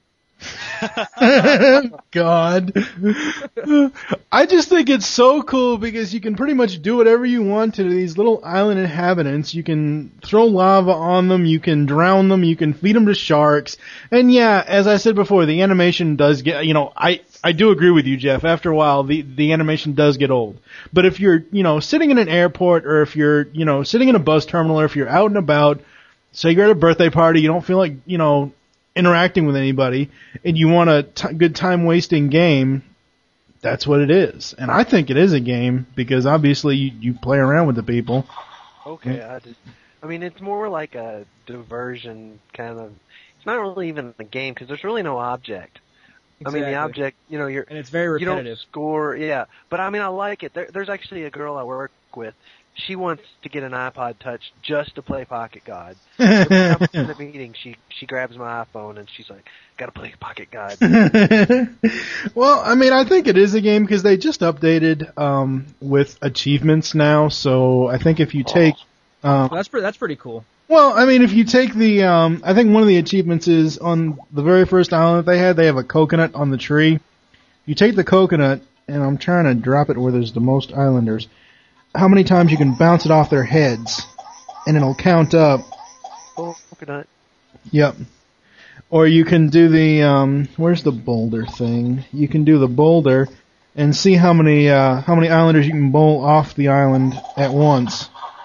God. I just think it's so cool because you can pretty much do whatever you want to these little island inhabitants. You can throw lava on them, you can drown them, you can feed them to sharks. And yeah, as I said before, the animation does get, I do agree with you, Jeff. After a while, the animation does get old. But if you're, sitting in an airport, or if you're, sitting in a bus terminal, or if you're out and about, say you're at a birthday party, you don't feel like, interacting with anybody, and you want a good time-wasting game, that's what it is. And I think it is a game, because obviously you play around with the people. Okay, I mean, it's more like a diversion kind of. It's not really even a game, because there's really no object. Exactly. I mean, the object, you're... And it's very repetitive. You don't score, yeah. But, I mean, I like it. There's actually a girl I work with. She wants to get an iPod Touch just to play Pocket God. Every time I'm in a meeting, she grabs my iPhone and she's like, "Gotta play Pocket God." Well, I mean, I think it is a game because they just updated with achievements now. So I think if you take, That's pretty cool. well, I mean, if you take the, I think one of the achievements is on the very first island that they have a coconut on the tree. You take the coconut, and I'm trying to drop it where there's the most islanders. How many times you can bounce it off their heads, and it'll count up. Oh, coconut. Yep. Or you can do the, where's the boulder thing? You can do the boulder and see how many islanders you can bowl off the island at once.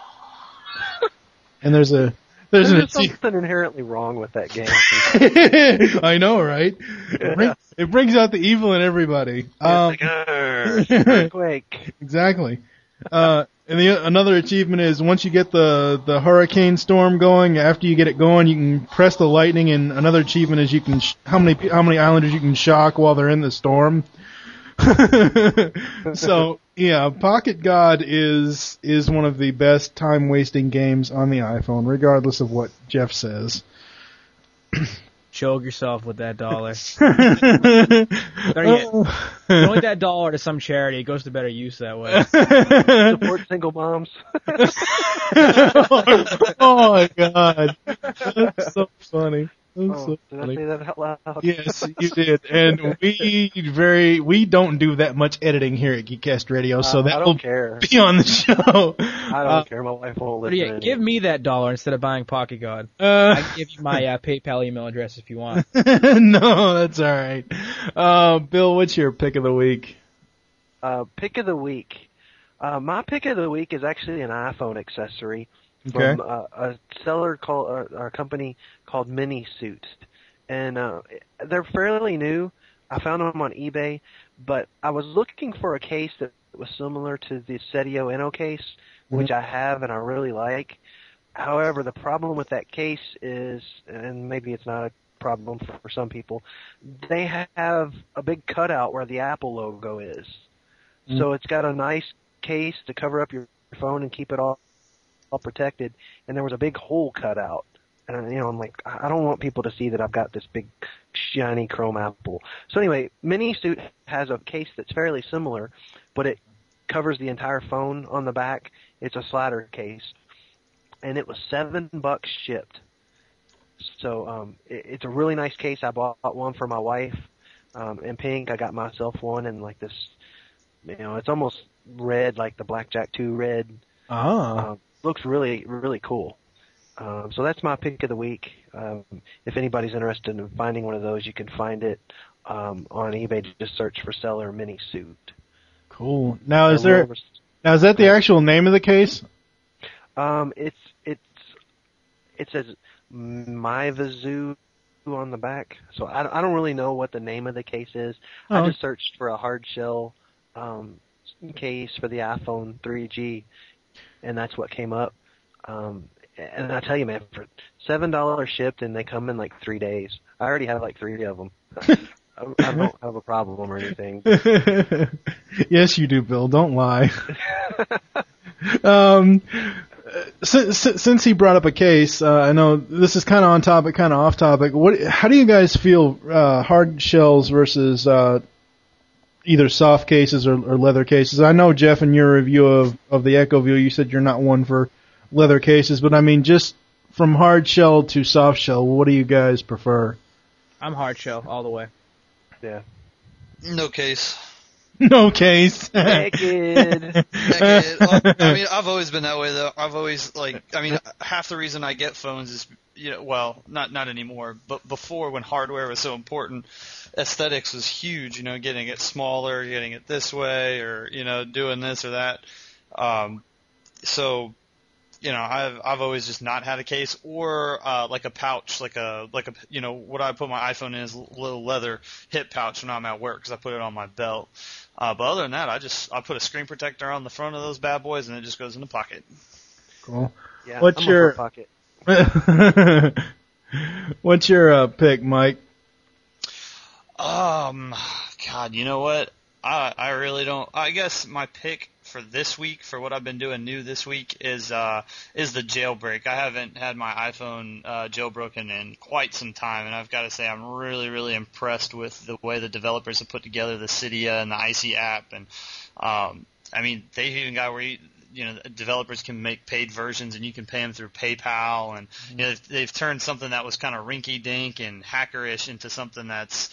And there's something inherently wrong with that game. I know, right? It brings out the evil in everybody. Earthquake. Exactly. And another achievement is once you get the hurricane storm going, after you get it going, you can press the lightning, and another achievement is you can how many islanders you can shock while they're in the storm. So yeah, Pocket God is one of the best time wasting games on the iPhone, regardless of what Jeff says. Choke yourself with that dollar. Donate that dollar to some charity. It goes to better use that way. Support single moms. Oh my God, that's so funny. Did I say that out loud? Yes, you did. And we don't do that much editing here at Geekcast Radio, so that will be on the show. I don't care. My wife won't listen. Yeah, give me that dollar instead of buying Pocket God. I can give you my PayPal email address if you want. No, that's all right. Bill, what's your pick of the week? Pick of the week. My pick of the week is actually an iPhone accessory. Okay. From a seller called a company called Minisuit, and they're fairly new. I found them on eBay, but I was looking for a case that was similar to the Setio Inno case, which I have and I really like. However, the problem with that case is, and maybe it's not a problem for some people, they have a big cutout where the Apple logo is. So it's got a nice case to cover up your phone and keep it all protected, and there was a big hole cut out. And I'm like, I don't want people to see that I've got this big shiny chrome apple. So anyway, Mini Suit has a case that's fairly similar, but it covers the entire phone on the back. It's a slider case, and it was $7 shipped. So it's a really nice case. I bought one for my wife in pink. I got myself one in like this, it's almost red, like the Blackjack 2 red. Looks really, really cool. So that's my pick of the week. If anybody's interested in finding one of those, you can find it on eBay. Just search for seller Mini Suit. Cool. Now is that the actual name of the case? It says Mivazoo on the back. So I don't really know what the name of the case is. Oh. I just searched for a hard shell case for the iPhone 3G, and that's what came up. And I tell you, man, for $7 shipped, and they come in like 3 days. I already have like 3 of them. I don't have a problem or anything. Yes, you do, Bill. Don't lie. Since he brought up a case, I know this is kind of on topic, kind of off topic. How do you guys feel hard shells versus either soft cases or leather cases? I know, Jeff, in your review of the EchoView, you said you're not one for leather cases, but I mean, just from hard shell to soft shell, what do you guys prefer? I'm hard shell all the way. Yeah. No case. No case. Naked. Well, I mean, I've always been that way, though. I've always, half the reason I get phones is, not anymore, but before, when hardware was so important, aesthetics was huge, getting it smaller, getting it this way, or, doing this or that. So, I've always just not had a case or like a pouch, like a what I put my iPhone in is a little leather hip pouch when I'm at work because I put it on my belt. But other than that, I put a screen protector on the front of those bad boys and it just goes in the pocket. Cool. Yeah, What's I'm your a pocket? What's your pick, Mike? God, you know what? I really don't. I guess my pick for this week, for what I've been doing new this week, is the jailbreak. I haven't had my iPhone jailbroken in quite some time, and I've got to say I'm really, really impressed with the way the developers have put together the Cydia and the Icy app. And I mean, they've even got where developers can make paid versions, and you can pay them through PayPal. And they've turned something that was kind of rinky-dink and hackerish into something that's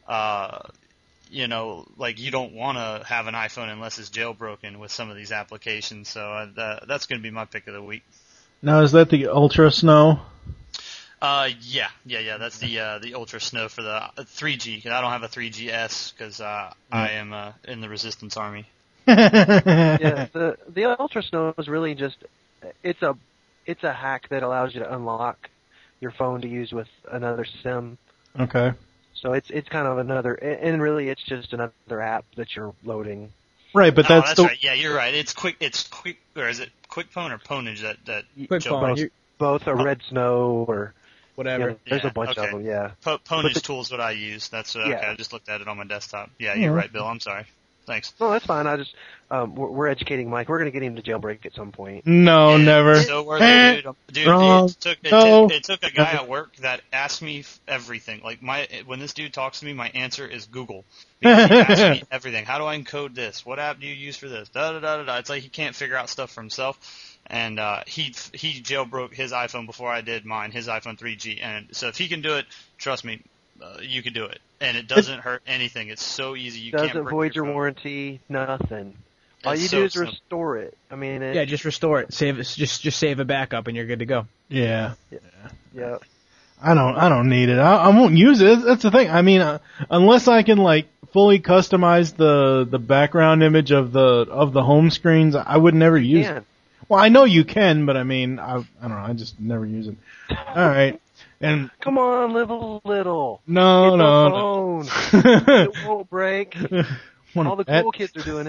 like you don't want to have an iPhone unless it's jailbroken with some of these applications. So that's going to be my pick of the week. Now, is that the Ultra Snow? Yeah. That's the Ultra Snow for the 3G. I don't have a 3GS because I am in the Resistance Army. Yeah, the Ultra Snow is really just it's a hack that allows you to unlock your phone to use with another SIM. Okay. So it's kind of another, and really it's just another app that you're loading. Right, but that's right. Yeah, you're right. It's quick, or is it QuickPwn or Pwnage that QuickPwn. Both a Red Snow or whatever. There's a bunch of them. Yeah. Pwnage Tool is what I use. That's okay. I just looked at it on my desktop. Yeah, you're right, Bill. I'm sorry. Thanks. No, that's fine. I just we're educating Mike. We're going to get him to jailbreak at some point. No, never. So worth it, dude. It took a guy at work that asked me everything. Like when this dude talks to me, my answer is Google. Because he asked me everything. How do I encode this? What app do you use for this? Da da da da da. It's like he can't figure out stuff for himself. And he jailbroke his iPhone before I did mine, his iPhone 3G. And so if he can do it, trust me, you can do it. And it doesn't hurt anything. It's so easy. You doesn't can't void your phone. Warranty. Nothing. All you so do is simple. restore it. I mean, Just restore it. Save it. Just save a backup, and you're good to go. Yeah. Yeah. I don't need it. I won't use it. That's the thing. I mean, unless I can fully customize the background image of the home screens, I would never use it. Well, I know you can, but I mean, I don't know. I just never use it. All right. And come on, live a little. No. It won't break. All the cool kids are doing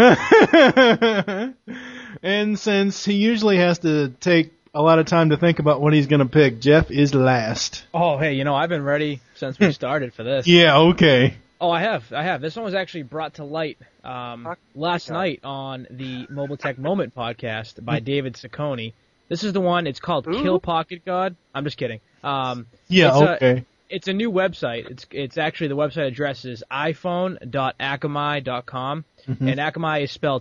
it. And since he usually has to take a lot of time to think about what he's going to pick, Jeff is last. Oh, hey, I've been ready since we started for this. Yeah, okay. Oh, I have. This one was actually brought to light last night on the Mobile Tech Moment podcast by David Ciccone. This is the one. It's called Kill Pocket God. I'm just kidding. Okay. It's a new website. It's actually the website address is iphone.akamai.com, and Akamai is spelled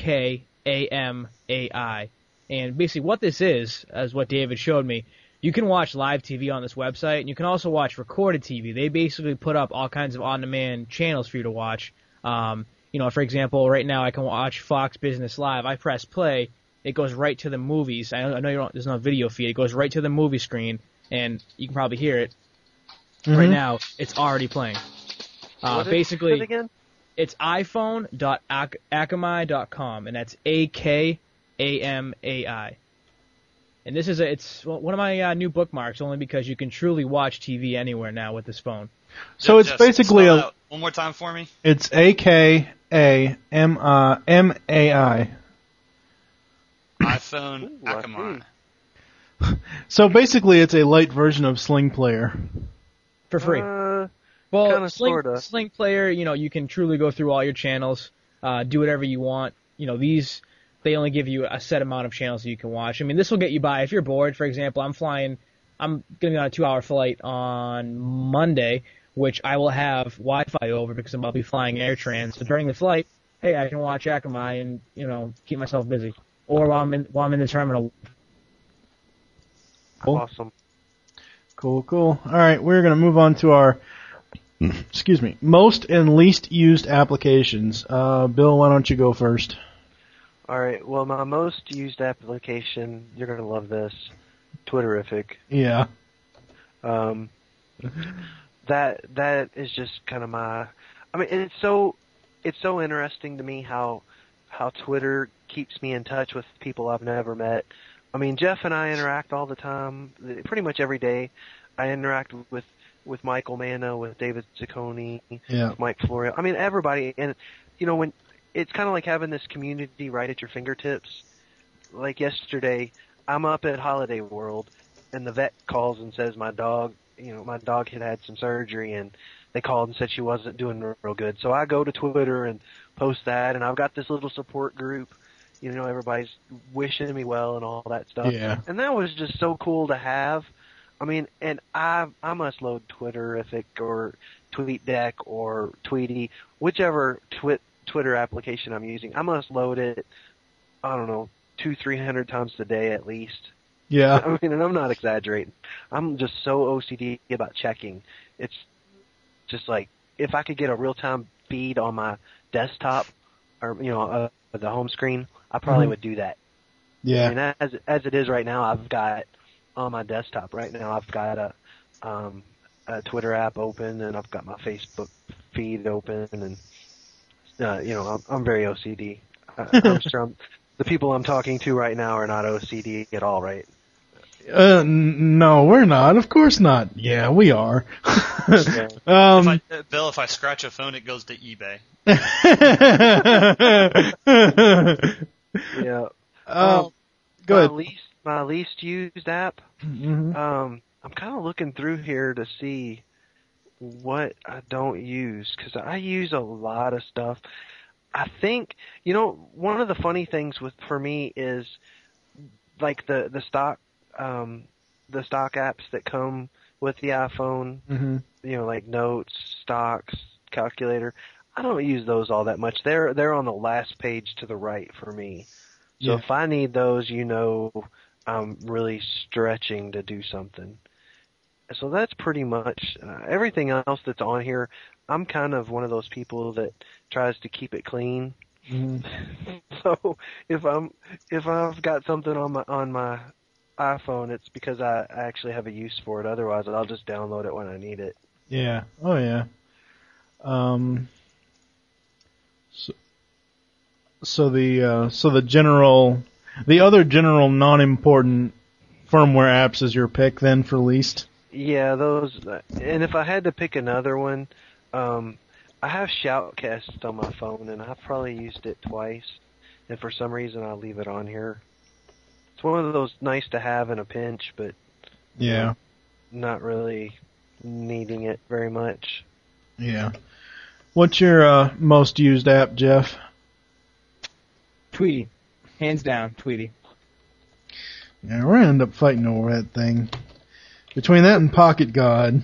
AKAMAI. And basically, what this is what David showed me. You can watch live TV on this website, and you can also watch recorded TV. They basically put up all kinds of on-demand channels for you to watch. For example, right now I can watch Fox Business Live. I press play. It goes right to the movies. I know there's no video feed. It goes right to the movie screen, and you can probably hear it. Right now, it's already playing. Basically, it again? It's iphone.akamai.com, and that's AKAMAI. And this is it's one of my new bookmarks, only because you can truly watch TV anywhere now with this phone. So it's basically one more time for me. It's AKAMAI. iPhone Akamai. So basically, it's a light version of Sling Player. For free. Kinda, sorta. Sling Player, you can truly go through all your channels, do whatever you want. These, they only give you a set amount of channels that you can watch. I mean, this will get you by. If you're bored, for example, I'm going to be on a 2-hour flight on Monday, which I will have Wi-Fi over because I'll be flying AirTrans. So during the flight, hey, I can watch Akamai and, keep myself busy. Or while I'm in the terminal. Cool. Awesome. Cool. All right, we're going to move on to our, most and least used applications. Bill, why don't you go first? All right. Well, my most used application, you're going to love this, Twitterific. Yeah. That is just kind of my. I mean, it's so interesting to me how Twitter keeps me in touch with people I've never met. I mean, Jeff and I interact all the time, pretty much every day. I interact with Michael Manno, with David Ciccone, with Mike Florio. I mean, everybody. And, when it's kind of like having this community right at your fingertips. Like yesterday, I'm up at Holiday World, and the vet calls and says my dog had some surgery, and they called and said she wasn't doing real good. So I go to Twitter and post that, and I've got this little support group. Everybody's wishing me well and all that stuff. Yeah. And that was just so cool to have. I mean, and I must load Twitterific or TweetDeck or Tweety, whichever Twitter application I'm using. I must load it, I don't know, 200-300 times a day at least. Yeah. I mean, and I'm not exaggerating. I'm just so OCD about checking. It's just like, if I could get a real-time feed on my desktop or, the home screen, I probably would do that. Yeah. I mean, as it is right now, I've got on my desktop right now, I've got a Twitter app open, and I've got my Facebook feed open, and I'm very OCD. I'm sure the people I'm talking to right now are not OCD at all, right? No, we're not. Of course not. Yeah, we are. Bill, if I scratch a phone, it goes to eBay. Yeah. Go ahead. My least used app. I'm kind of looking through here to see what I don't use, because I use a lot of stuff. I think one of the funny things for me is like the stock apps that come with the iPhone. Like Notes, Stocks, Calculator. I don't use those all that much. They're on the last page to the right for me. So if I need those, I'm really stretching to do something. So that's pretty much everything else that's on here. I'm kind of one of those people that tries to keep it clean. So if I've got something on my iPhone, it's because I actually have a use for it. Otherwise, I'll just download it when I need it. Yeah. Oh yeah. So the other general non-important firmware apps is your pick then for least? Yeah, those. And if I had to pick another one, I have Shoutcast on my phone, and I've probably used it twice. And for some reason, I'll leave it on here. It's one of those nice to have in a pinch, but not really needing it very much. Yeah. What's your most used app, Jeff? Tweety. Hands down, Tweety. Yeah, we're gonna end up fighting over that thing. Between that and Pocket God.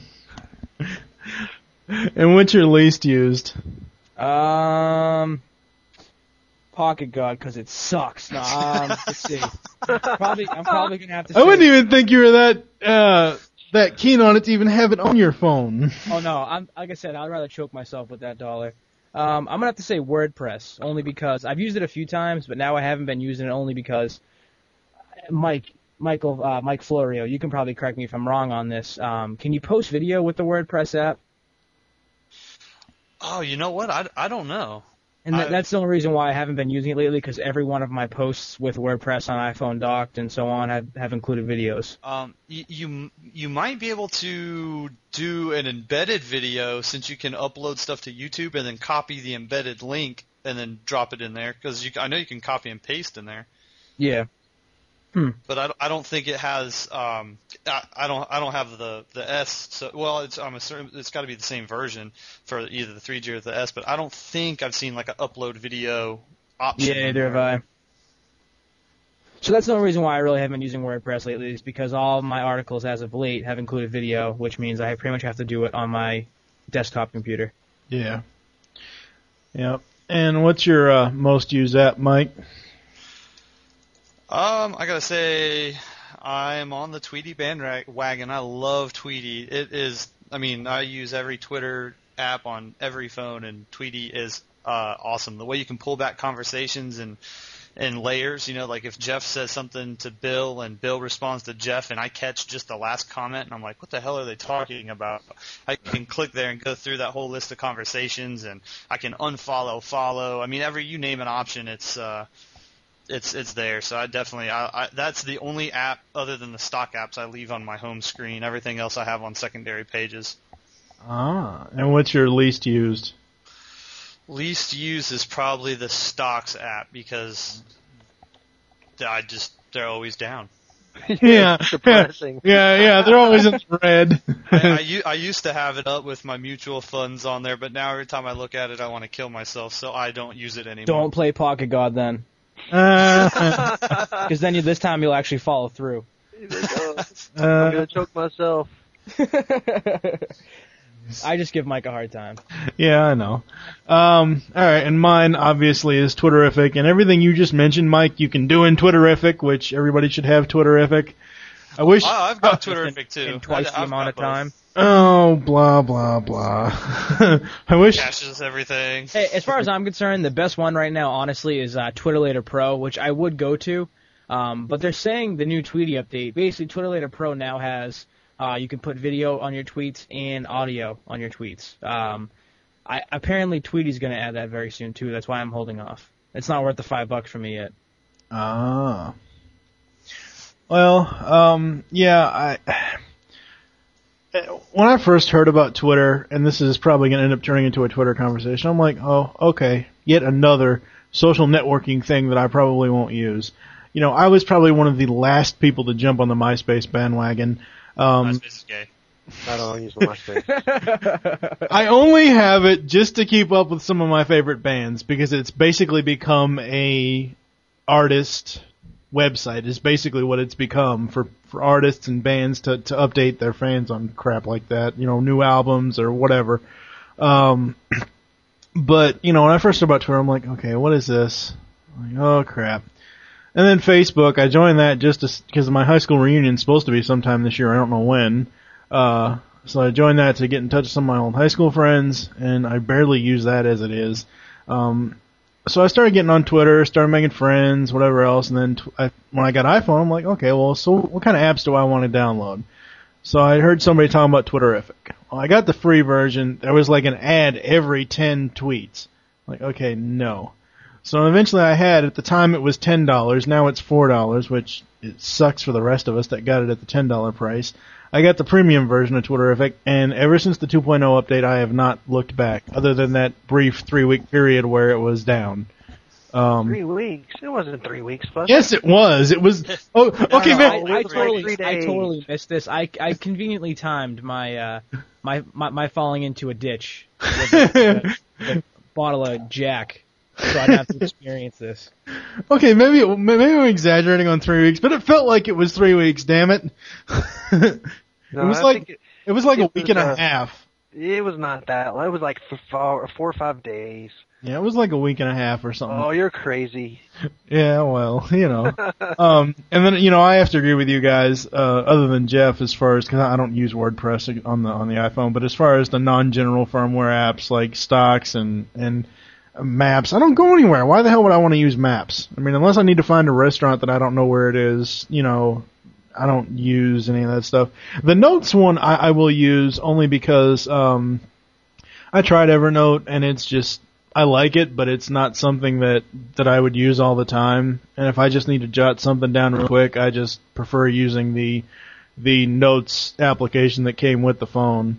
And what's your least used? Pocket God, because it sucks. No, let's see. I'm probably gonna have to. I wouldn't even think you were that keen on it to even have it on your phone. Oh no, like I said, I'd rather choke myself with that $1. I'm gonna have to say WordPress, only because I've used it a few times, but now I haven't been using it only because Mike Florio, you can probably correct me if I'm wrong on this. Can you post video with the WordPress app? Oh, you know what? I don't know. And that's the only reason why I haven't been using it lately, because every one of my posts with WordPress on iPhone docked and so on have included videos. You might be able to do an embedded video, since you can upload stuff to YouTube and then copy the embedded link and then drop it in there, because I know you can copy and paste in there. Yeah. But I don't think it has. I don't have the S. So, well, I'm assuming it's got to be the same version for either the 3G or the S. But I don't think I've seen like an upload video option. Yeah, neither have I. So that's the only reason why I really haven't been using WordPress lately, is because all of my articles as of late have included video, which means I pretty much have to do it on my desktop computer. Yeah. Yep. And what's your most used app, Mike? I gotta say, I'm on the Tweety bandwagon. I love Tweety. It is. I mean, I use every Twitter app on every phone, and Tweety is awesome. The way you can pull back conversations and layers. You know, like if Jeff says something to Bill and Bill responds to Jeff, and I catch just the last comment, and I'm like, what the hell are they talking about? I can click there and go through that whole list of conversations, and I can unfollow, follow. I mean, you name an option, it's there. So I definitely that's the only app other than the stock apps I leave on my home screen. Everything else I have on secondary pages. And what's your least used? Least used is probably the stocks app, because they're always down. Yeah, depressing. Yeah, they're always in the red. I used to have it up with my mutual funds on there, but now every time I look at it, I want to kill myself, so I don't use it anymore. Don't play Pocket God then. Because then this time you'll actually follow through. I'm going to choke myself. I just give Mike a hard time. Yeah, I know. Alright, and mine obviously is Twitterrific, and everything you just mentioned, Mike, you can do in Twitterrific, which everybody should have Twitterrific. I wish... I've got Twitterrific too. In twice the amount of time. Oh, blah, blah, blah. I wish... Caches everything. Hey, as far as I'm concerned, the best one right now, honestly, is Twitterlater Pro, which I would go to. But they're saying the new Tweety update. Basically, Twitterlater Pro now has... you can put video on your tweets and audio on your tweets. Apparently Tweety's going to add that very soon, too. That's why I'm holding off. It's not worth the $5 for me yet. Well, yeah, when I first heard about Twitter, and this is probably going to end up turning into a Twitter conversation, I'm like, oh, okay, yet another social networking thing that I probably won't use. You know, I was probably one of the last people to jump on the MySpace bandwagon. MySpace is gay. I don't use MySpace. I only have it just to keep up with some of my favorite bands, because it's basically become a artist website. Is basically what it's become for artists and bands to update their fans on crap like that, you know, new albums or whatever. But, you know, when I first heard about Twitter, I'm like, okay, what is this? I'm like, oh crap. And then Facebook, I joined that just because my high school reunion is supposed to be sometime this year. I don't know when. So I joined that to get in touch with some of my old high school friends, and I barely use that as it is. So I started getting on Twitter, started making friends, whatever else, and then when I got iPhone, I'm like, okay, well, so what kind of apps do I want to download? So I heard somebody talking about Twitterrific. Well, I got the free version. There was like an ad every 10 tweets. I'm like, okay, no. So eventually at the time it was $10, now it's $4, which it sucks for the rest of us that got it at the $10 price. I got the premium version of Twitterrific, and ever since the 2.0 update, I have not looked back, other than that brief 3-week period where it was down. 3 weeks? It wasn't 3 weeks, was it? Yes, it was. It was. Oh, okay, man. I totally missed this. I conveniently timed my my falling into a ditch with a bottle of Jack so I'd have to experience this. Okay, maybe I'm exaggerating on 3 weeks, but it felt like it was 3 weeks. Damn it! It was like a week and a half. It was not that. It was like 4 or 5 days. Yeah, it was like a week and a half or something. Oh, you're crazy. Yeah, well, and then I have to agree with you guys. Other than Jeff, as far as because I don't use WordPress on the iPhone, but as far as the non-general firmware apps like stocks and maps, I don't go anywhere. Why the hell would I want to use maps? I mean, unless I need to find a restaurant that I don't know where it is, I don't use any of that stuff. The Notes one I will use only because I tried Evernote and it's just I like it, but it's not something that I would use all the time. And if I just need to jot something down real quick, I just prefer using the Notes application that came with the phone.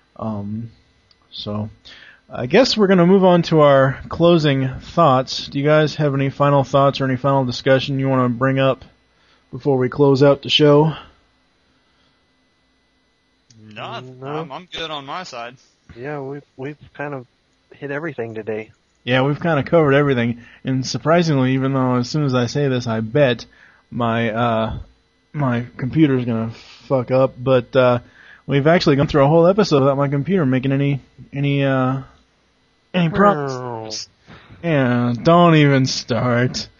So I guess we're going to move on to our closing thoughts. Do you guys have any final thoughts or any final discussion you want to bring up before we close out the show? No, I'm good on my side. Yeah, we've kind of hit everything today. Yeah, we've kind of covered everything. And surprisingly, even though as soon as I say this, I bet my computer's going to fuck up, but we've actually gone through a whole episode without my computer making any problems. Yeah, don't even start.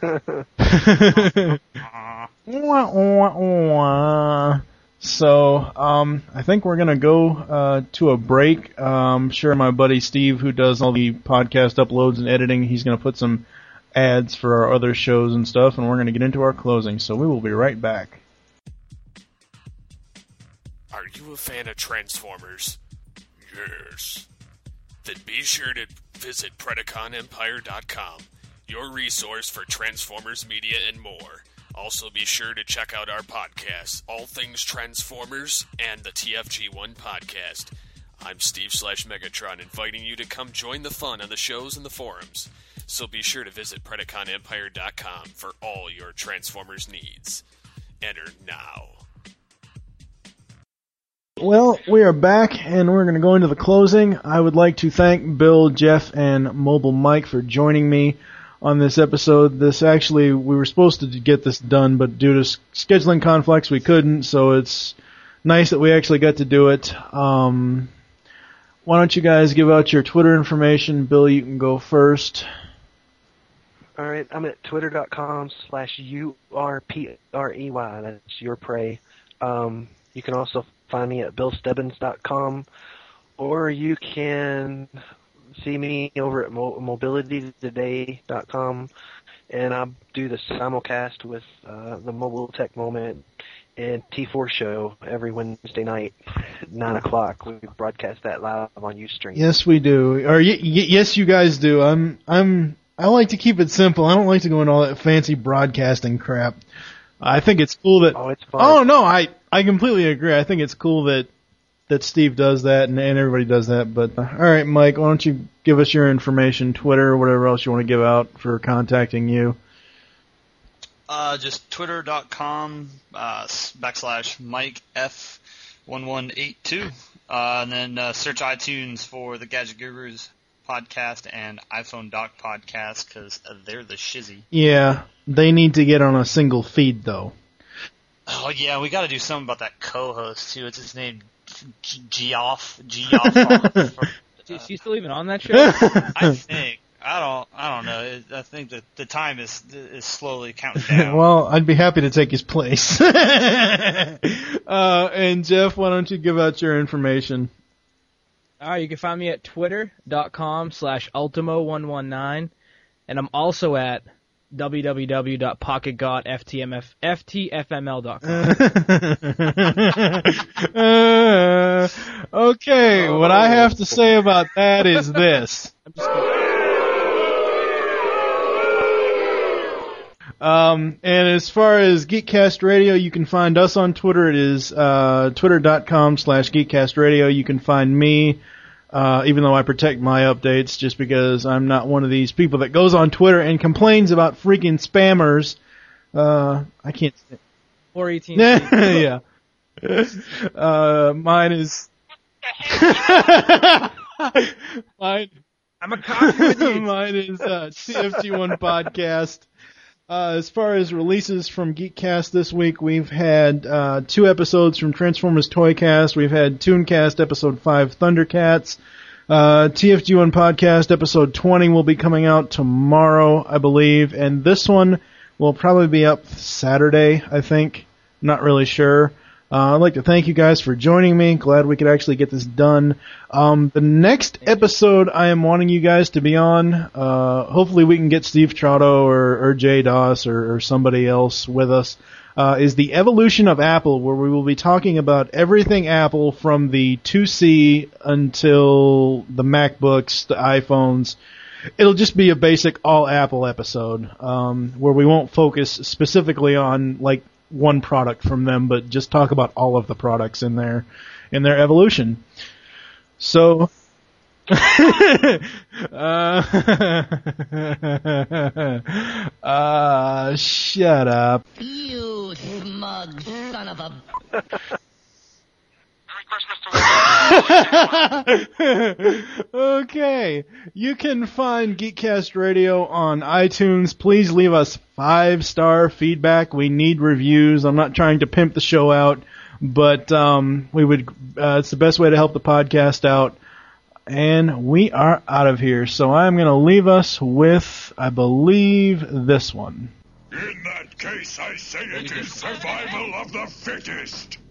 So, I think we're gonna go to a break. I'm sure my buddy Steve, who does all the podcast uploads and editing, he's gonna put some ads for our other shows and stuff, and we're gonna get into our closing. So we will be right back. Are you a fan of Transformers? Yes. Then be sure to visit PredaconEmpire.com, your resource for Transformers media and more. Also be sure to check out our podcasts, All Things Transformers and the TFG1 podcast. I'm Steve/Megatron, inviting you to come join the fun on the shows and the forums. So be sure to visit PredaconEmpire.com for all your Transformers needs. Enter now. Well, we are back, and we're going to go into the closing. I would like to thank Bill, Jeff, and Mobile Mike for joining me on this episode. We were supposed to get this done, but due to scheduling conflicts, we couldn't, so it's nice that we actually got to do it. Why don't you guys give out your Twitter information? Bill, you can go first. All right, I'm at twitter.com/URPREY. That's your prey. You can also find me at BillStebbins.com, or you can see me over at mobilitytoday.com, and I do the simulcast with the Mobile Tech Moment and T4 show every Wednesday night at 9 o'clock. We broadcast that live on Ustream. Yes, we do. Or yes, you guys do. I like to keep it simple. I don't like to go into all that fancy broadcasting crap. I think it's cool that. Oh, it's fun. Oh no, I completely agree. I think it's cool that Steve does that and everybody does that. But all right, Mike, why don't you give us your information, Twitter, or whatever else you want to give out for contacting you? Just twitter.com /MikeF1182, and then search iTunes for the Gadget Gurus podcast and iPhone Doc podcast, because they're the shizzy. Yeah, they need to get on a single feed though. Oh yeah, we got to do something about that co-host too. What's his name? Geoff. Is she still even on that show? I think. I don't know. I think that the time is slowly counting down. Well, I'd be happy to take his place. And Jeff, why don't you give out your information? All right, you can find me at twitter.com/Ultimo119, and I'm also at www.pocketgodftml.com. Okay, what I have to say about that is this. I'm just and as far as Geekcast Radio, you can find us on Twitter. It is twitter.com/GeekcastRadio. You can find me, even though I protect my updates, just because I'm not one of these people that goes on Twitter and complains about freaking spammers. I can't. Or AT&T. Yeah. Mine is. Mine. I'm a copy with you. Mine is TFG1 Podcast. As far as releases from Geekcast this week, we've had 2 episodes from Transformers Toycast. We've had Tooncast Episode 5 Thundercats. TFG1 Podcast Episode 20 will be coming out tomorrow, I believe. And this one will probably be up Saturday, I think. Not really sure. I'd like to thank you guys for joining me. Glad we could actually get this done. The next episode I am wanting you guys to be on, hopefully we can get Steve Trotto or Jay Doss or somebody else with us, is the evolution of Apple, where we will be talking about everything Apple from the 2C until the MacBooks, the iPhones. It'll just be a basic all Apple episode, where we won't focus specifically on like one product from them, but just talk about all of the products in their evolution. So, shut up. You smug son of a... Okay, you can find Geekcast Radio on iTunes. Please leave us 5-star feedback. We need reviews. I'm not trying to pimp the show out, but we would. It's the best way to help the podcast out. And we are out of here. So I'm going to leave us with, I believe, this one. In that case, I say it is survival of the fittest.